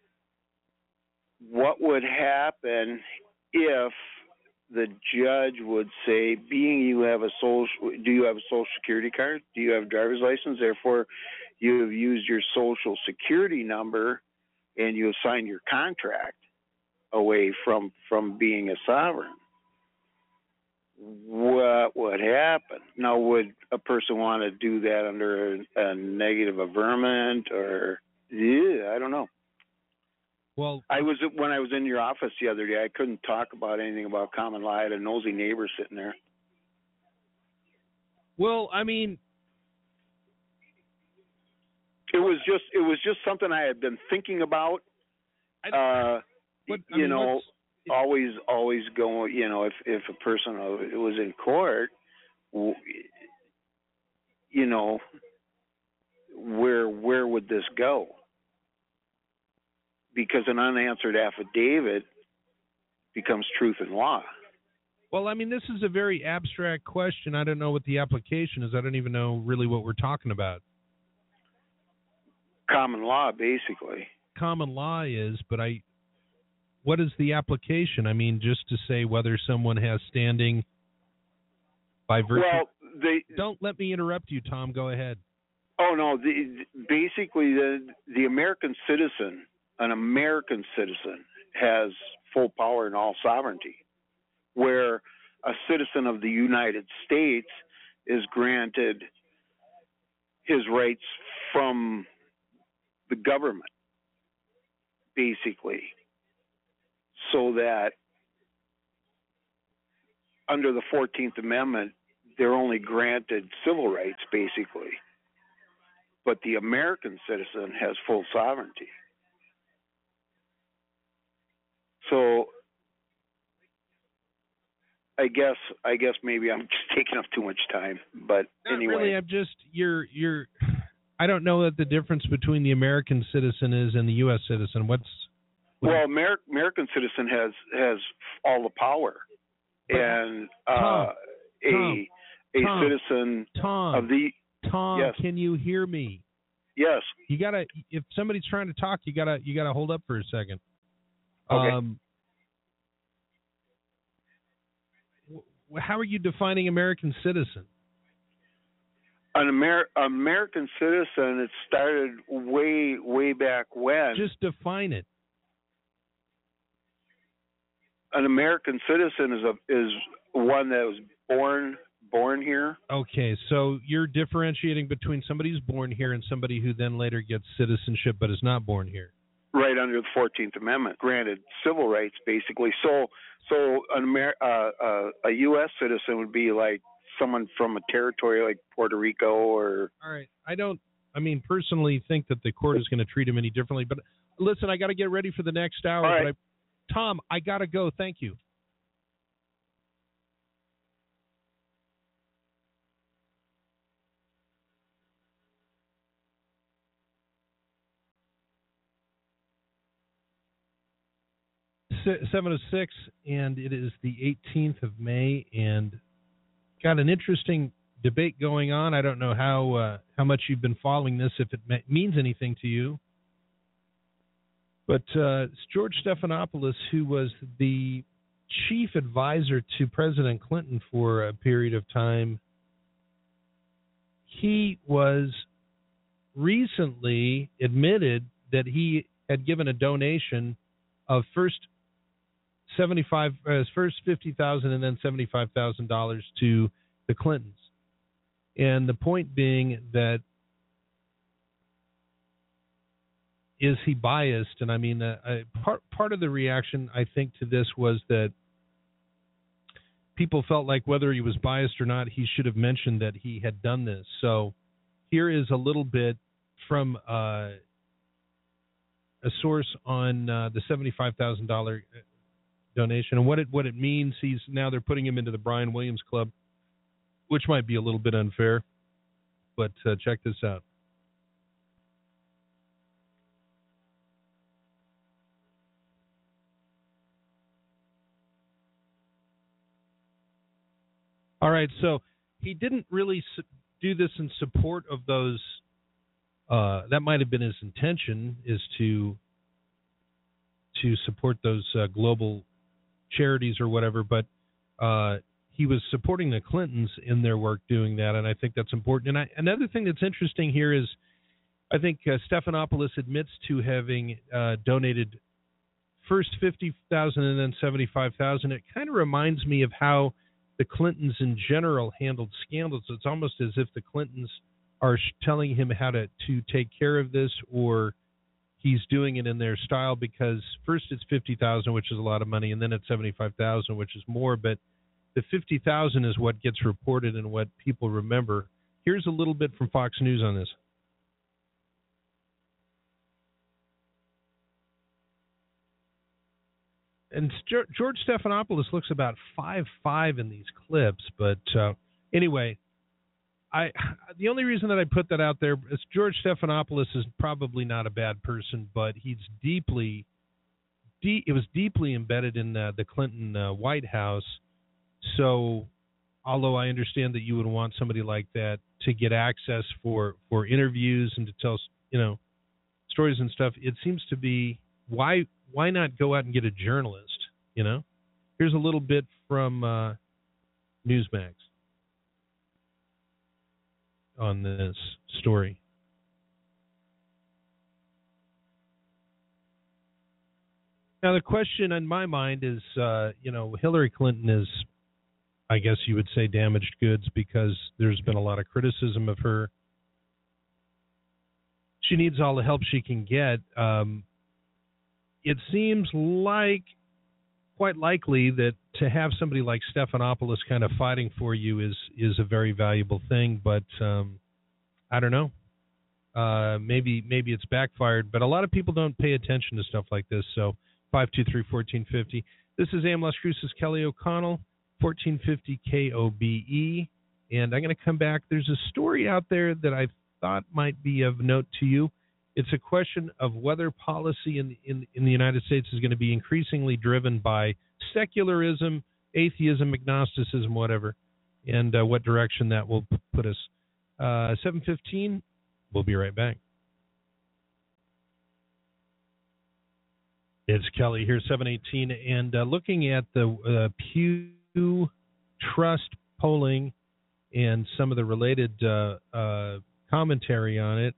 what would happen if the judge would say, being you have a social, do you have a social security card? Do you have a driver's license? Therefore, you have used your social security number and you have signed your contract away from, from being a sovereign. What would happen? Now, would a person want to do that under a, a negative averment or, yeah, I don't know. Well, I was when I was in your office the other day, I couldn't talk about anything about common law. I had a nosy neighbor sitting there. Well, I mean, it was just it was just something I had been thinking about. Uh, what, you mean, know, always always going. You know, if if a person was in court, you know, where where would this go? Because an unanswered affidavit becomes truth in law. Well, I mean, this is a very abstract question. I don't know what the application is. I don't even know really what we're talking about. Common law, basically. Common law is, but I, what is the application? I mean, just to say whether someone has standing by virtue. Well, they don't let me interrupt you, Tom. Go ahead. Oh no, the, basically the the American citizen. An American citizen has full power and all sovereignty, where a citizen of the United States is granted his rights from the government, basically, so that under the fourteenth Amendment, they're only granted civil rights, basically. But the American citizen has full sovereignty. So I guess I guess maybe I'm just taking up too much time, but Not anyway. Really, I'm just you're you're. I don't know what the difference between the American citizen is and the U S citizen. What's well, Amer- American citizen has has all the power and uh, Tom, a Tom, a Tom, citizen Tom, of the Tom, yes. Can you hear me? Yes. You gotta. If somebody's trying to talk, you gotta. You gotta hold up for a second. Okay. Um, how are you defining American citizen? An Amer- American citizen. It started way, way back when. Just define it. An American citizen is a is one that was born born here. Okay, so you're differentiating between somebody who's born here and somebody who then later gets citizenship but is not born here. Right under the fourteenth Amendment, granted civil rights, basically. So, so an Amer- uh, uh, a U S citizen would be like someone from a territory like Puerto Rico or. All right, I don't. I mean, personally, think that the court is going to treat him any differently. But listen, I got to get ready for the next hour. All right. But I, Tom, I got to go. Thank you. seven oh six, and it is the eighteenth of May, and got an interesting debate going on. I don't know how uh, how much you've been following this, if it me- means anything to you. But uh, it's George Stephanopoulos, who was the chief advisor to President Clinton for a period of time. He was recently admitted that he had given a donation of first seventy-five, uh, first fifty thousand, and then seventy-five thousand dollars to the Clintons. And the point being that, is he biased? And I mean, uh, I, part part of the reaction, I think, to this was that people felt like whether he was biased or not, he should have mentioned that he had done this. So here is a little bit from uh, a source on uh, the seventy-five thousand dollars donation and what it what it means. He's now they're putting him into the Brian Williams Club, which might be a little bit unfair, but uh, check this out. All right, so he didn't really su- do this in support of those. Uh, that might have been his intention, is to to support those uh, global charities or whatever, but uh, he was supporting the Clintons in their work doing that, and I think that's important. And I, another thing that's interesting here is I think uh, Stephanopoulos admits to having uh, donated first fifty thousand dollars and then seventy-five thousand dollars. It kind of reminds me of how the Clintons in general handled scandals. It's almost as if the Clintons are telling him how to, to take care of this, or he's doing it in their style, because first it's fifty thousand dollars, which is a lot of money, and then it's seventy-five thousand dollars, which is more, but the fifty thousand dollars is what gets reported and what people remember. Here's a little bit from Fox News on this. And George Stephanopoulos looks about five five in these clips, but uh, anyway, I the only reason that I put that out there is George Stephanopoulos is probably not a bad person, but he's deeply, de- it was deeply embedded in uh, the Clinton uh, White House. So, although I understand that you would want somebody like that to get access for, for interviews and to tell, you know, stories and stuff, it seems to be why why not go out and get a journalist? You know, here's a little bit from uh, Newsmax on this story. Now, the question in my mind is, uh, you know, Hillary Clinton is, I guess you would say, damaged goods, because there's been a lot of criticism of her. She needs all the help she can get. Um, it seems like quite likely that to have somebody like Stephanopoulos kind of fighting for you is is a very valuable thing, but um, I don't know. Uh, maybe maybe it's backfired, but a lot of people don't pay attention to stuff like this. So five two three, one four five zero. This is A M Las Cruces, Kelly O'Connell, fourteen fifty K O B E, and I'm going to come back. There's a story out there that I thought might be of note to you. It's a question of whether policy in, in in the United States is going to be increasingly driven by secularism atheism, agnosticism, whatever, and uh, what direction that will p- put us. Uh, seven fifteen, we'll be right back. It's Kelly here, seven eighteen, and uh, looking at the uh, Pew Trust polling and some of the related uh, uh, commentary on it,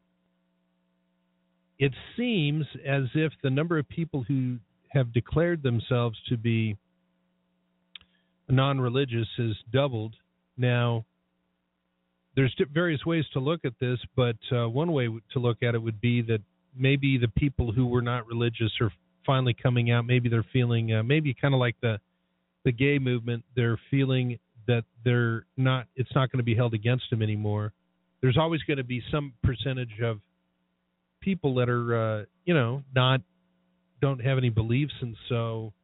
it seems as if the number of people who have declared themselves to be non-religious has doubled. Now, there's various ways to look at this, but uh, one way to look at it would be that maybe the people who were not religious are finally coming out. Maybe they're feeling, uh, maybe kind of like the the gay movement, they're feeling that they're not, it's not going to be held against them anymore. There's always going to be some percentage of people that are, uh, you know, not, don't have any beliefs, and so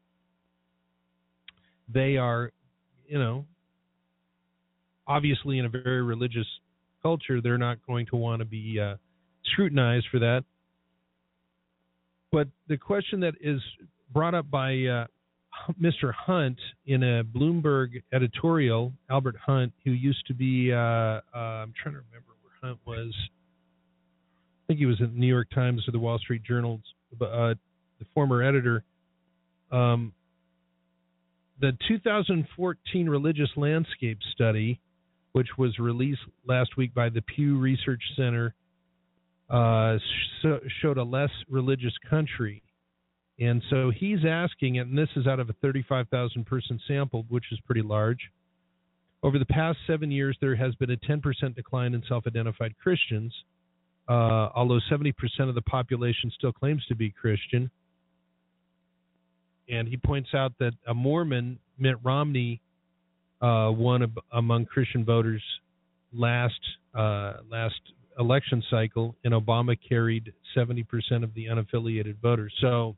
they are, you know, obviously in a very religious culture, they're not going to want to be uh, scrutinized for that. But the question that is brought up by uh, Mister Hunt in a Bloomberg editorial, Albert Hunt, who used to be, uh, uh, I'm trying to remember where Hunt was. I think he was at the New York Times or the Wall Street Journal, uh, the former editor. Um, the two thousand fourteen Religious Landscape Study, which was released last week by the Pew Research Center, uh, sh- showed a less religious country. And so he's asking, and this is out of a thirty-five thousand person sample, which is pretty large. Over the past seven years, there has been a ten percent decline in self-identified Christians, uh, although seventy percent of the population still claims to be Christian. And he points out that a Mormon, Mitt Romney, uh, won ab- among Christian voters last uh, last election cycle, and Obama carried seventy percent of the unaffiliated voters. So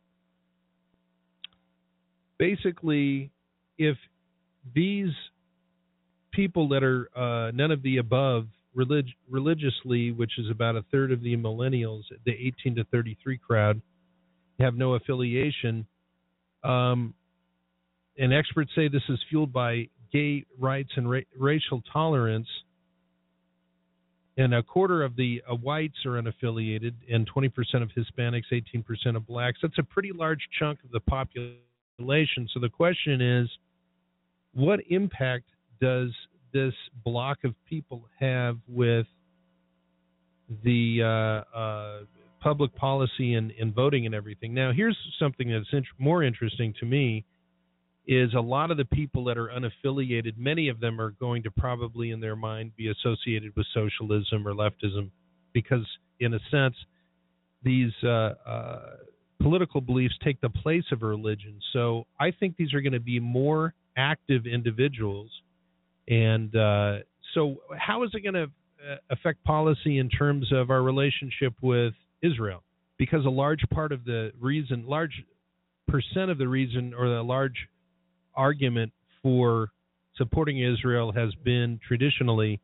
basically, if these people that are uh, none of the above relig- religiously, which is about a third of the millennials, the eighteen to thirty-three crowd, have no affiliation, um, and experts say this is fueled by gay rights and ra- racial tolerance, and a quarter of the uh, whites are unaffiliated, and twenty percent of Hispanics, eighteen percent of blacks. That's a pretty large chunk of the population. So the question is, what impact does this block of people have with the uh, uh, public policy and, and voting and everything? Now, here's something that's int- more interesting to me, is a lot of the people that are unaffiliated, many of them are going to probably in their mind be associated with socialism or leftism, because in a sense, these uh, uh, political beliefs take the place of a religion. So I think these are going to be more active individuals. And uh, so how is it going to affect policy in terms of our relationship with Israel? Because a large part of the reason, large percent of the reason, or the large argument for supporting Israel has been traditionally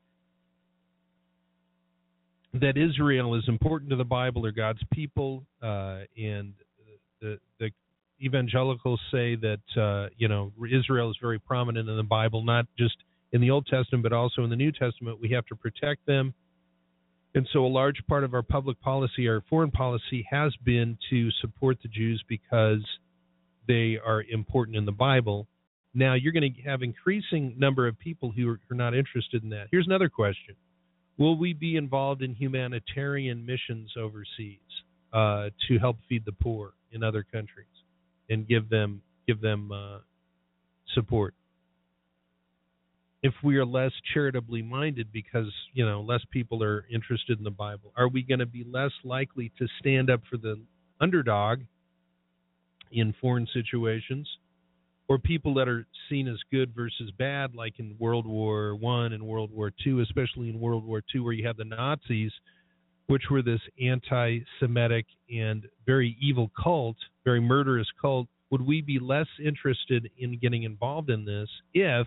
that Israel is important to the Bible or God's people, uh, and the, the evangelicals say that uh, you know Israel is very prominent in the Bible, not just in the Old Testament but also in the New Testament. We have to protect them, and so a large part of our public policy, our foreign policy, has been to support the Jews because they are important in the Bible. Now you're going to have increasing number of people who are, who are not interested in that. Here's another question. Will we be involved in humanitarian missions overseas uh, to help feed the poor in other countries and give them give them uh, support? If we are less charitably minded because, you know, less people are interested in the Bible, are we going to be less likely to stand up for the underdog in foreign situations, or people that are seen as good versus bad, like in World War One and World War Two, especially in World War Two, where you have the Nazis, which were this anti-Semitic and very evil cult, very murderous cult? Would we be less interested in getting involved in this if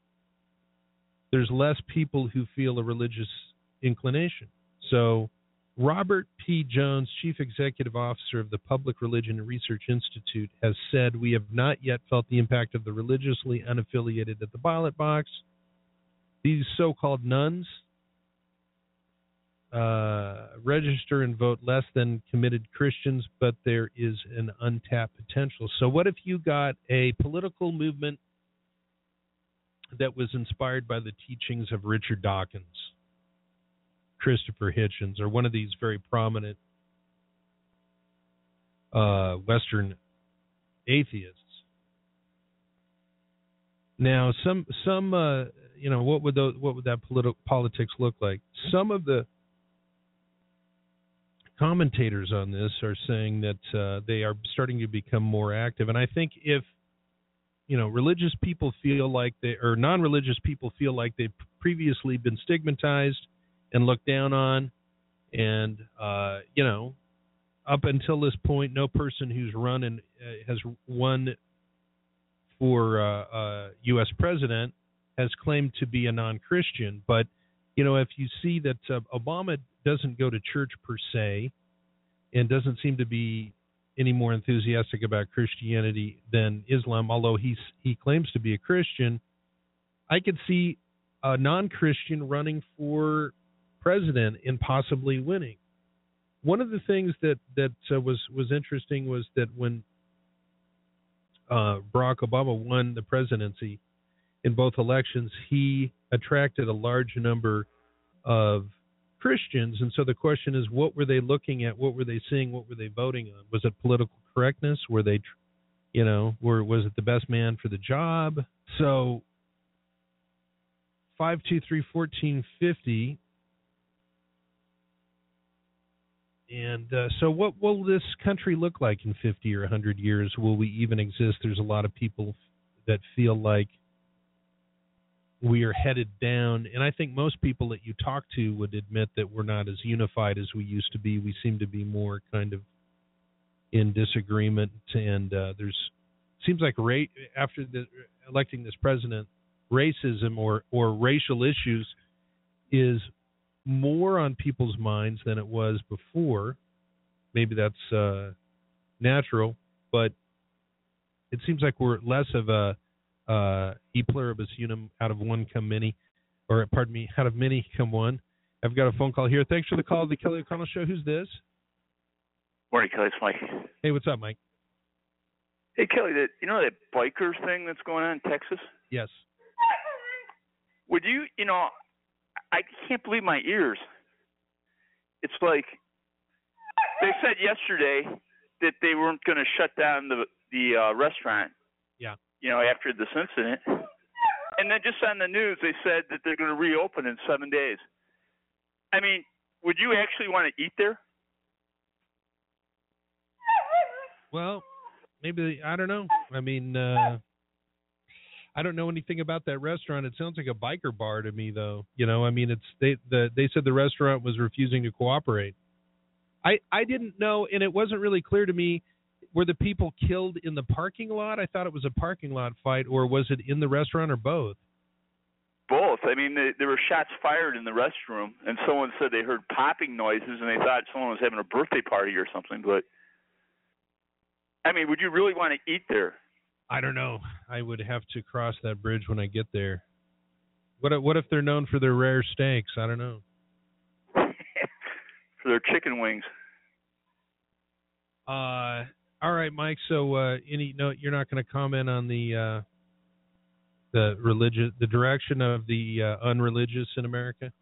there's less people who feel a religious inclination? So Robert P. Jones, Chief Executive Officer of the Public Religion and Research Institute, has said, "We have not yet felt the impact of the religiously unaffiliated at the ballot box. These so-called nuns uh, register and vote less than committed Christians, but there is an untapped potential." So what if you got a political movement that was inspired by the teachings of Richard Dawkins, Christopher Hitchens, or one of these very prominent uh, Western atheists? Now, some some uh, you know, what would those, what would that politi- politics look like? Some of the commentators on this are saying that uh, they are starting to become more active, and I think if you know, religious people feel like they, or non-religious people feel like they've previously been stigmatized and looked down on, and uh, you know, up until this point, no person who's run and uh, has won for uh, uh, U S president has claimed to be a non-Christian. But you know, if you see that uh, Obama doesn't go to church per se, and doesn't seem to be any more enthusiastic about Christianity than Islam, although he's he claims to be a Christian, I could see a non-Christian running for president and possibly winning. One of the things that that uh, was was interesting was that when uh, Barack Obama won the presidency in both elections, he attracted a large number of Christians, and so the question is, what were they looking at? What were they seeing? What were they voting on? Was it political correctness? Were they, you know, were was it the best man for the job? So five two three fourteen fifty. And uh, so what will this country look like in fifty or one hundred years? Will we even exist? There's a lot of people that feel like we are headed down, and I think most people that you talk to would admit that we're not as unified as we used to be. We seem to be more kind of in disagreement, and uh, there's seems like ra- after the, electing this president, racism or, or racial issues is more on people's minds than it was before. Maybe that's uh, natural, but it seems like we're less of a uh, e pluribus unum, out of one come many, or pardon me, out of many come one. I've got a phone call here. Thanks for the call to the Kelly O'Connell Show. Who's this? Morning, Kelly. It's Mike. Hey, what's up, Mike? Hey, Kelly, that, you know that bikers thing that's going on in Texas? Yes. Would you, you know, I can't believe my ears. It's like they said yesterday that they weren't going to shut down the the uh, restaurant. Yeah. You know, after this incident, and then just on the news they said that they're going to reopen in seven days. I mean, would you actually want to eat there? Well, maybe, I don't know. I mean, uh, I don't know anything about that restaurant. It sounds like a biker bar to me, though. You know, I mean, it's they the they said the restaurant was refusing to cooperate. I I didn't know, and it wasn't really clear to me. Were the people killed in the parking lot? I thought it was a parking lot fight, or was it in the restaurant, or both? Both. I mean, they, there were shots fired in the restroom, and someone said they heard popping noises, and they thought someone was having a birthday party or something. But I mean, would you really want to eat there? I don't know. I would have to cross that bridge when I get there. What if, what if they're known for their rare steaks? I don't know. For their chicken wings. Uh, all right, Mike. So, uh, any no, you're not going to comment on the uh, the religious, the direction of the uh, unreligious in America?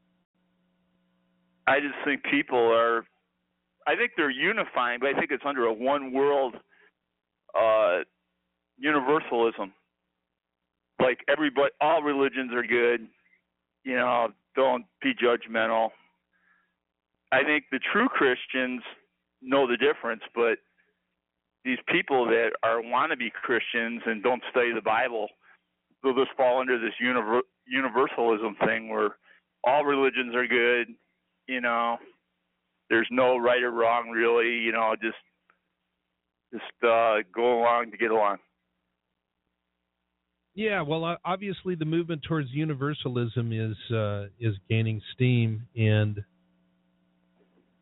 I just think people are. I think they're unifying, but I think it's under a one world uh, universalism. Like everybody, all religions are good. You know, don't be judgmental. I think the true Christians know the difference, but these people that are wannabe Christians and don't study the Bible, they'll just fall under this univer- universalism thing where all religions are good. You know, there's no right or wrong, really. You know, just just uh, go along to get along. Yeah, well, obviously the movement towards universalism is uh, is gaining steam, and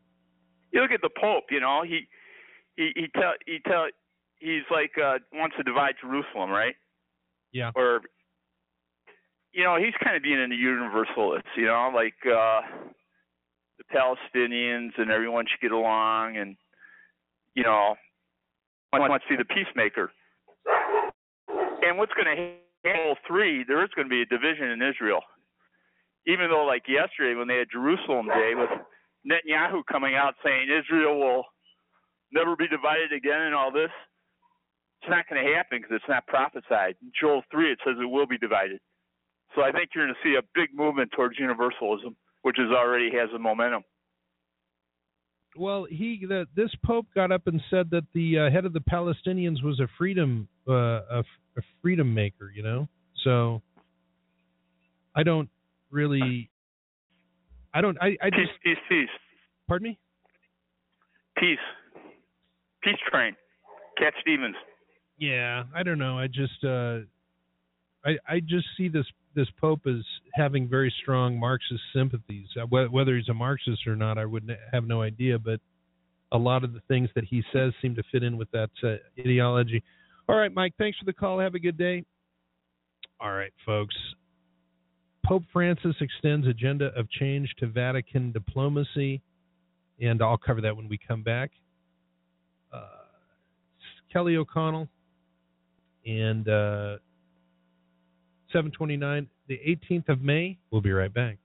you look at the Pope. You know, he he he tell he tell he's like uh, wants to divide Jerusalem, right? Yeah. Or you know, he's kind of being a universalist. You know, like uh, the Palestinians and everyone should get along, and you know, wants to be the peacemaker. And what's going to happen? Three, there is going to be a division in Israel. Even though, like yesterday, when they had Jerusalem Day, with Netanyahu coming out saying Israel will never be divided again and all this, it's not going to happen because it's not prophesied. In Joel three, it says it will be divided. So I think you're going to see a big movement towards universalism, which is already has a momentum. Well, he the, this Pope got up and said that the uh, head of the Palestinians was a freedom uh, a, a freedom maker, you know. So I don't really, I don't, I, I peace, just peace, peace. Pardon me? Peace, peace train, Cat Stevens. Yeah, I don't know. I just, uh, I I just see this this Pope as having very strong Marxist sympathies. Uh, wh- whether he's a Marxist or not, I would n- have no idea. But a lot of the things that he says seem to fit in with that uh, ideology. All right, Mike, thanks for the call. Have a good day. All right, folks. Pope Francis extends agenda of change to Vatican diplomacy, and I'll cover that when we come back. Uh, Kelly O'Connell and uh, seven twenty-nine, the eighteenth of May. We'll be right back.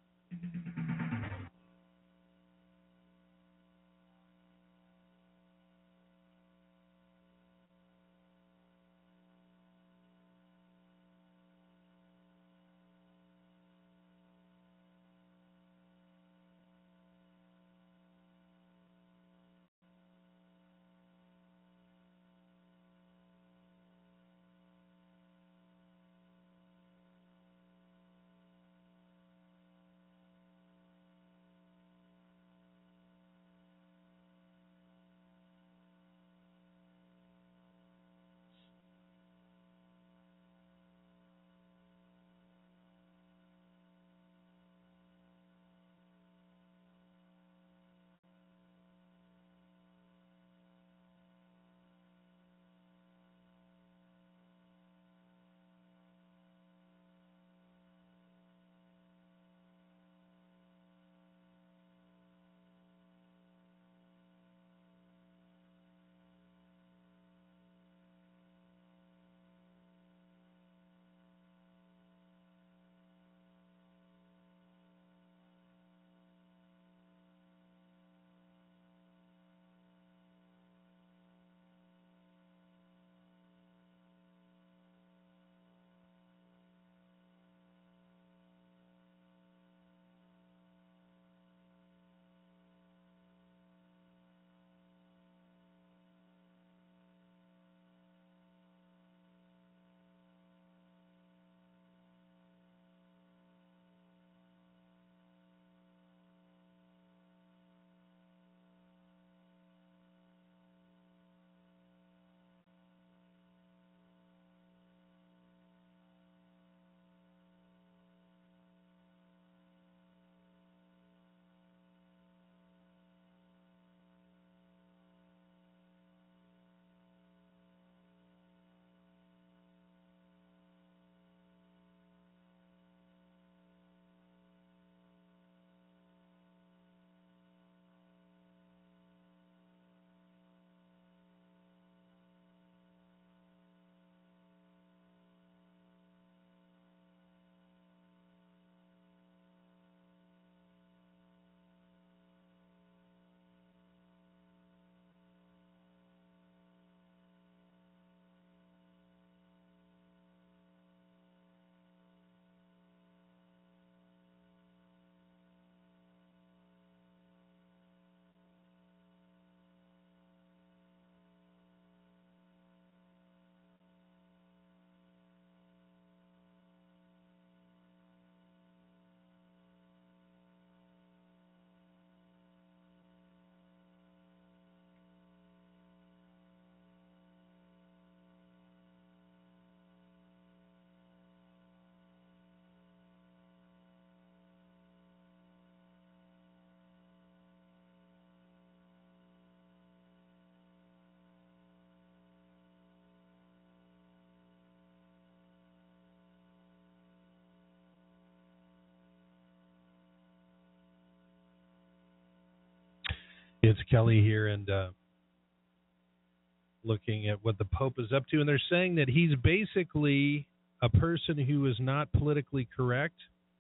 It's Kelly here, and uh, looking at what the Pope is up to, and they're saying that he's basically a person who is not politically correct,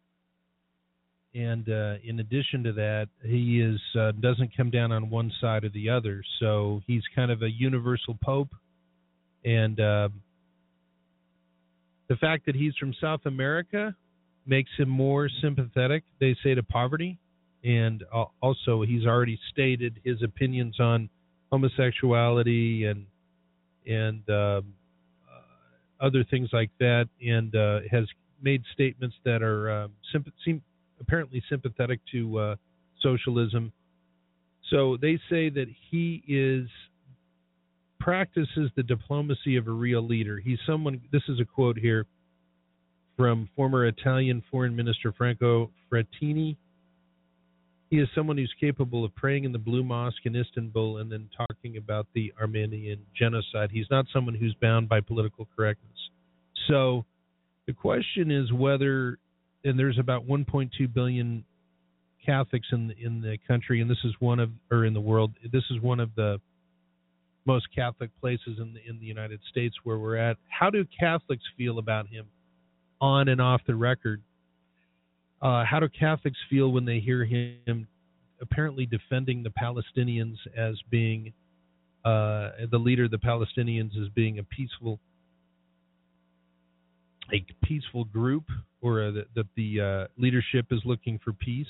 and uh, in addition to that, he is uh, doesn't come down on one side or the other. So he's kind of a universal Pope, and uh, the fact that he's from South America makes him more sympathetic, they say, to poverty. And also, he's already stated his opinions on homosexuality and and uh, uh, other things like that, and uh, has made statements that are uh, symp- seem apparently sympathetic to uh, socialism. So they say that he is practices the diplomacy of a real leader. He's someone. This is a quote here from former Italian Foreign Minister Franco Frattini. He is someone who's capable of praying in the Blue Mosque in Istanbul and then talking about the Armenian genocide. He's not someone who's bound by political correctness. So the question is whether, and there's about one point two billion Catholics in the, in the country, and this is one of, or in the world, this is one of the most Catholic places in the, in the United States where we're at. How do Catholics feel about him on and off the record? Uh, how do Catholics feel when they hear him apparently defending the Palestinians as being uh, the leader of the Palestinians as being a peaceful, a peaceful group, or uh, that the uh, leadership is looking for peace?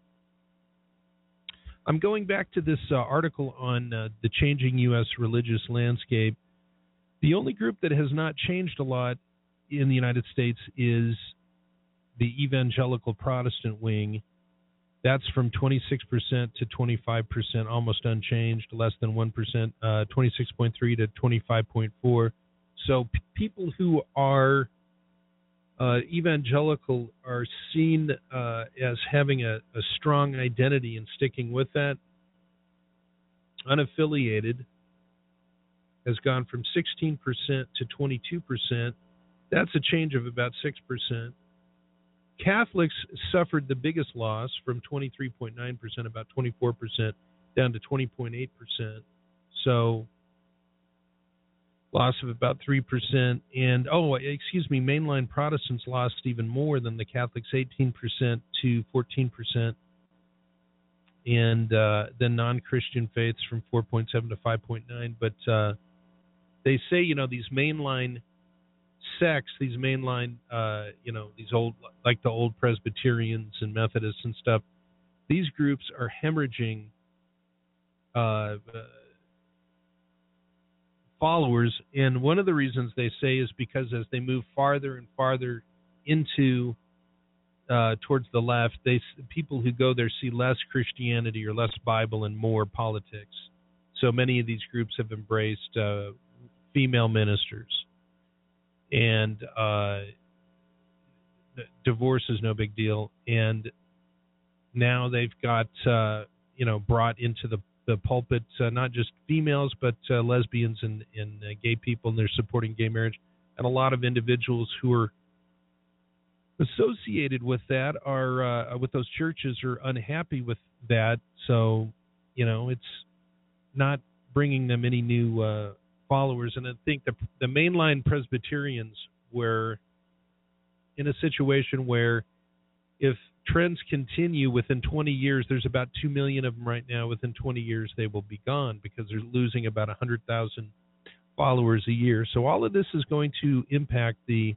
I'm going back to this uh, article on uh, the changing U S religious landscape. The only group that has not changed a lot in the United States is the evangelical Protestant wing. That's from twenty-six percent to twenty-five percent, almost unchanged, less than one percent, uh, twenty-six point three to twenty-five point four. So p- people who are uh, evangelical are seen uh, as having a, a strong identity and sticking with that. Unaffiliated has gone from sixteen percent to twenty-two percent. That's a change of about six percent. Catholics suffered the biggest loss from twenty-three point nine percent, about twenty-four percent, down to twenty point eight percent. So loss of about three percent. And, oh, excuse me, mainline Protestants lost even more than the Catholics, eighteen percent to fourteen percent. And uh, then non-Christian faiths from four point seven to five point nine. But uh, they say, you know, these mainline sects, these mainline, uh, you know, these old, like the old Presbyterians and Methodists and stuff, these groups are hemorrhaging uh, uh, followers. And one of the reasons they say is because as they move farther and farther into uh, towards the left, they people who go there see less Christianity or less Bible and more politics. So many of these groups have embraced uh, female ministers. And uh, divorce is no big deal. And now they've got, uh, you know, brought into the, the pulpit uh, not just females, but uh, lesbians and, and uh, gay people, and they're supporting gay marriage. And a lot of individuals who are associated with that are, uh, with those churches, are unhappy with that. So, you know, it's not bringing them any new uh followers. And I think the the mainline Presbyterians were in a situation where if trends continue within twenty years, there's about two million of them right now. Within twenty years, they will be gone because they're losing about one hundred thousand followers a year. So all of this is going to impact the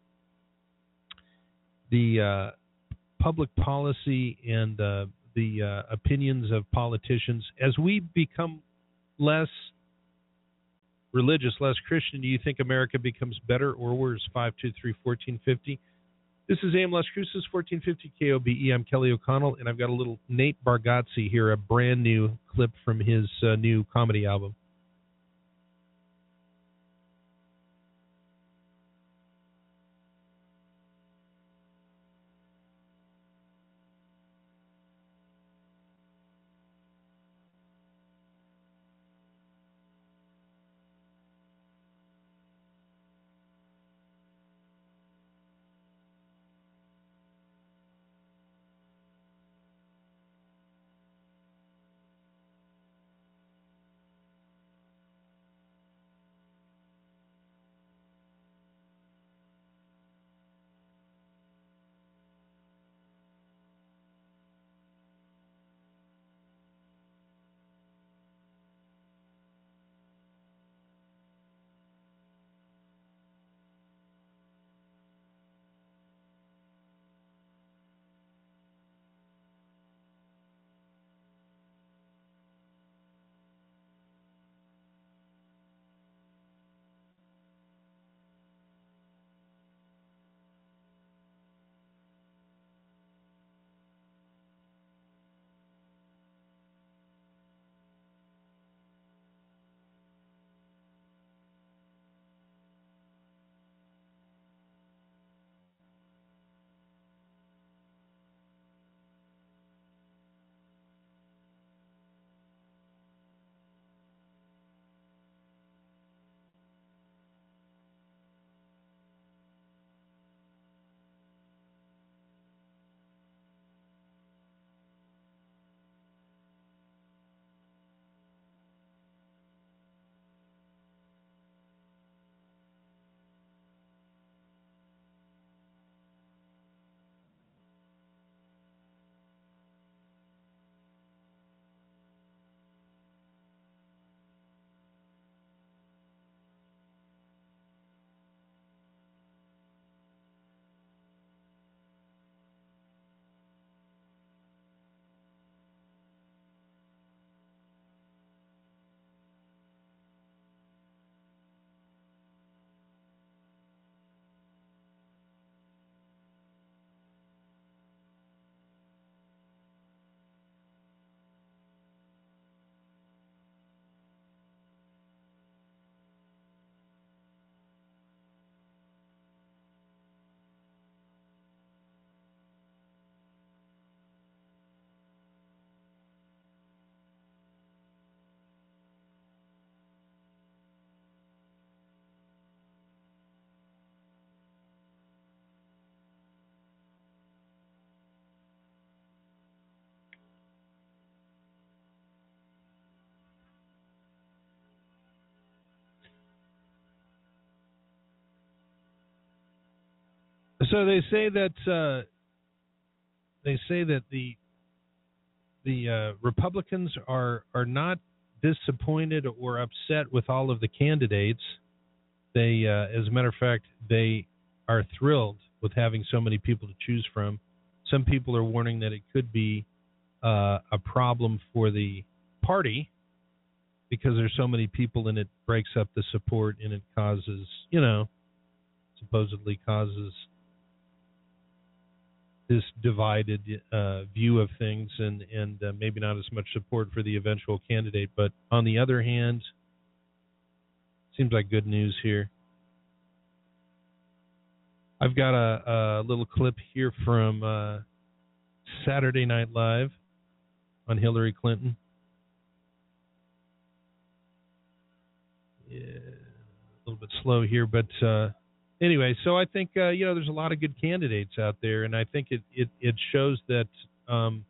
the uh, public policy and uh, the uh, opinions of politicians. As we become less religious, less Christian, do you think America becomes better or worse? five two three, one four five zero. This is A M Las Cruces, fourteen fifty K O B E. I'm Kelly O'Connell, and I've got a little Nate Bargatze here, a brand new clip from his uh, new comedy album. So they say that uh, they say that the the uh, Republicans are are not disappointed or upset with all of the candidates. They, uh, as a matter of fact, they are thrilled with having so many people to choose from. Some people are warning that it could be uh, a problem for the party because there's so many people and it breaks up the support and it causes, you know, supposedly causes this divided uh, view of things and, and uh, maybe not as much support for the eventual candidate. But on the other hand, seems like good news here. I've got a, a little clip here from uh, Saturday Night Live on Hillary Clinton. Yeah, a little bit slow here, but uh, anyway, so I think, uh, you know, there's a lot of good candidates out there, and I think it, it, it shows that um,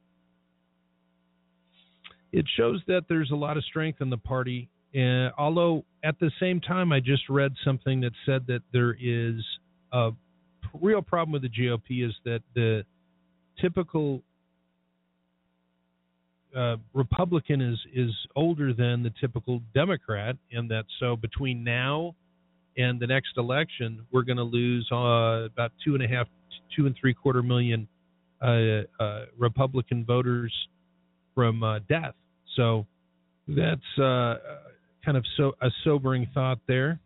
it shows that there's a lot of strength in the party. Uh, although at the same time, I just read something that said that there is a real problem with the G O P is that the typical uh, Republican is is older than the typical Democrat, and that so between now and the next election, we're going to lose uh, about two and a half, two and three quarter million uh, uh, Republican voters from uh, death. So that's uh, kind of so a sobering thought there.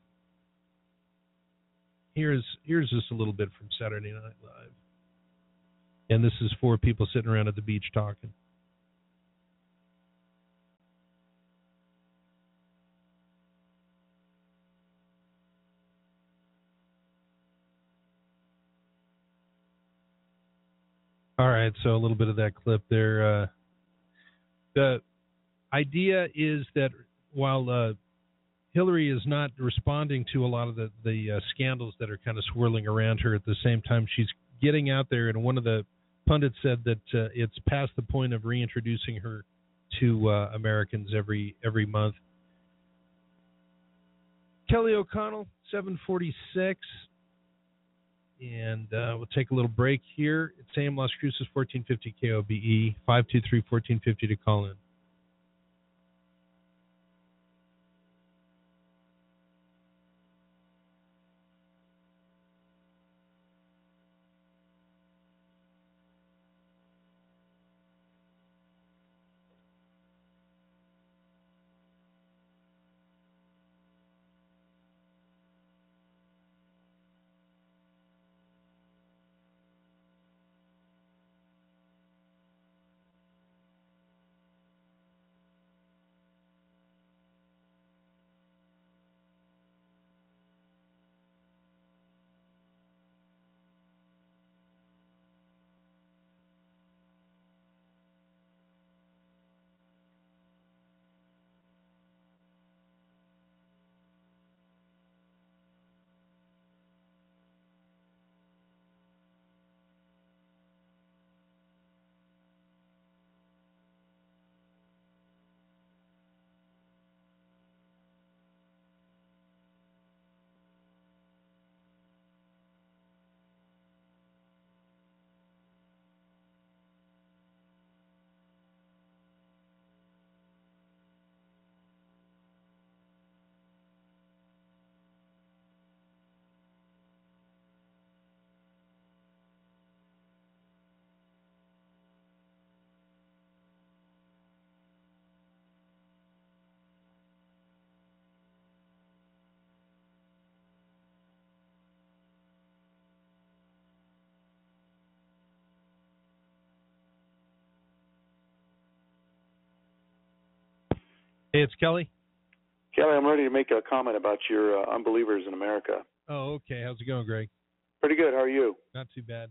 Here's here's just a little bit from Saturday Night Live, and this is for people sitting around at the beach talking. All right, so a little bit of that clip there. Uh, the idea is that while uh, Hillary is not responding to a lot of the, the uh, scandals that are kind of swirling around her, at the same time she's getting out there, and one of the pundits said that uh, it's past the point of reintroducing her to uh, Americans every every month. Kelly O'Connell, seven forty-six. And uh, we'll take a little break here. It's A M Las Cruces, fourteen fifty K O B E, five two three, one four five zero to call in. Hey, it's Kelly. Kelly, I'm ready to make a comment about your uh, unbelievers in America. Oh, okay. How's it going, Greg? Pretty good. How are you? Not too bad.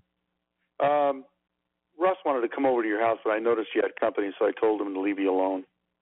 Um, Russ wanted to come over to your house, but I noticed you had company, so I told him to leave you alone.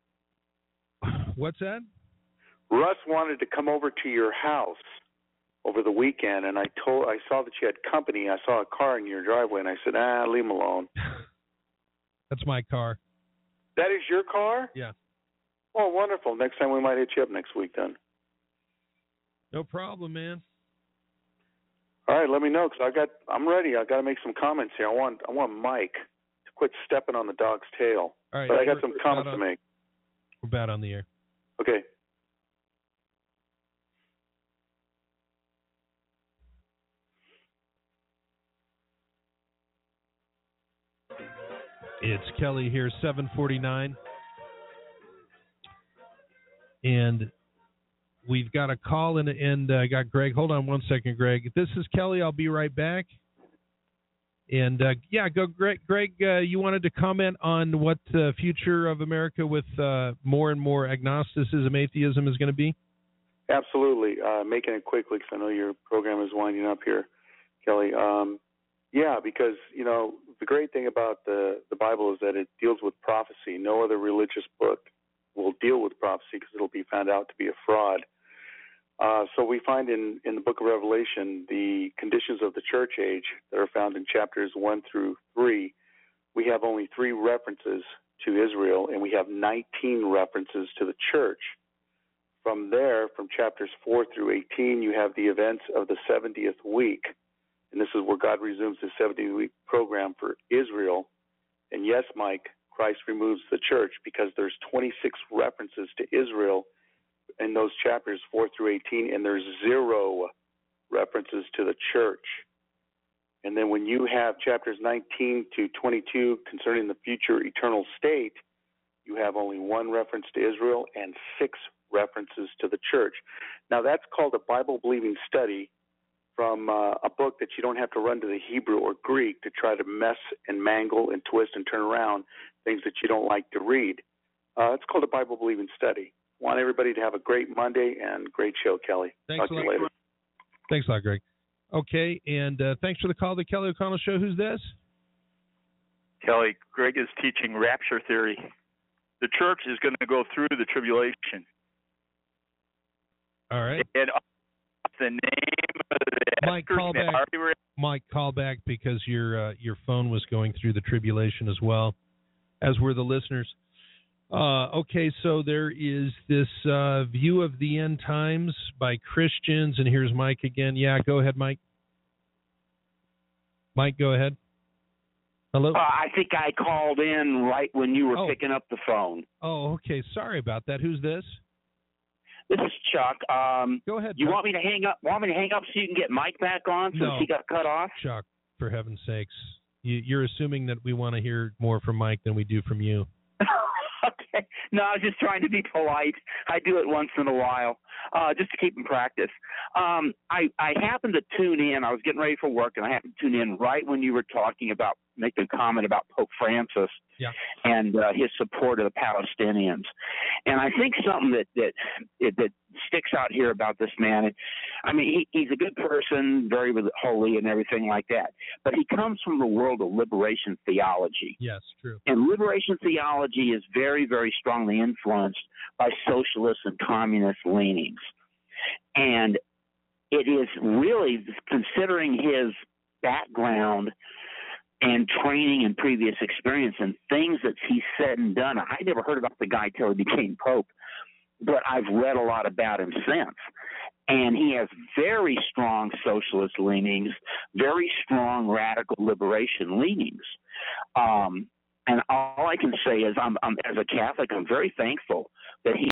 What's that? Russ wanted to come over to your house over the weekend, and I told I saw that you had company. I saw a car in your driveway, and I said, ah, leave him alone. That's my car. That is your car? Yeah. Oh, wonderful. Next time we might hit you up next week then. No problem, man. All right, let me know, because I got I'm ready. I got to make some comments here. I want I want Mike to quit stepping on the dog's tail. All right, but I got we're, some we're comments on, to make. We're bad on the air. Okay. It's Kelly here, seven forty-nine. And we've got a call and and uh, got Greg. Hold on one second, Greg. This is Kelly. I'll be right back. And uh, yeah, go, Greg. Greg, uh, you wanted to comment on what the future of America with uh, more and more agnosticism, atheism is going to be? Absolutely. Uh, making it quickly, because I know your program is winding up here, Kelly. Um, yeah, because you know the great thing about the the Bible is that it deals with prophecy. No other religious book will deal with prophecy because it'll be found out to be a fraud. Uh, so we find in, in the book of Revelation the conditions of the church age that are found in chapters one through three. We have only three references to Israel, and we have nineteen references to the church. From there, from chapters four through eighteen, you have the events of the seventieth week, and this is where God resumes the seventieth-week program for Israel. And yes, Mike, Christ removes the church because there's twenty-six references to Israel in those chapters four through eighteen, and there's zero references to the church. And then when you have chapters nineteen to twenty-two concerning the future eternal state, you have only one reference to Israel and six references to the church. Now that's called a Bible-believing study from uh, a book that you don't have to run to the Hebrew or Greek to try to mess and mangle and twist and turn around things that you don't like to read. Uh, it's called a Bible-believing study. Want everybody to have a great Monday and great show, Kelly. Thanks Talk a to you lot. later. Thanks a lot, Greg. Okay, and uh, thanks for the call to the Kelly O'Connell Show. Who's this? Kelly, Greg is teaching rapture theory. The church is going to go through the tribulation. All right. And the name of the Mike, call back. Mike, call back because your uh, your phone was going through the tribulation as well, as were the listeners. Uh, okay, so there is this uh, view of the end times by Christians, and here's Mike again. Yeah, go ahead, Mike. Mike, go ahead. Hello? Uh, I think I called in right when you were oh. picking up the phone. Oh, okay. Sorry about that. Who's this? This is Chuck. Um, go ahead, You Chuck. want me to hang up? Want me to hang up so you can get Mike back on since no. he got cut off? Chuck, for heaven's sakes. You, you're assuming that we want to hear more from Mike than we do from you. Okay. No, I was just trying to be polite. I do it once in a while, uh, just to keep in practice. Um, I, I happened to tune in. I was getting ready for work, and I happened to tune in right when you were talking about, making a comment about Pope Francis yeah. and uh, his support of the Palestinians. And I think something that that that sticks out here about this man, I mean, he, he's a good person, very holy and everything like that, but he comes from the world of liberation theology. Yes, true. And liberation theology is very, very strongly influenced by socialist and communist leanings. And it is really, considering his background and training and previous experience and things that he's said and done. I never heard about the guy till he became Pope, but I've read a lot about him since. And he has very strong socialist leanings, very strong radical liberation leanings. Um, and all I can say is, I'm, I'm as a Catholic, I'm very thankful that he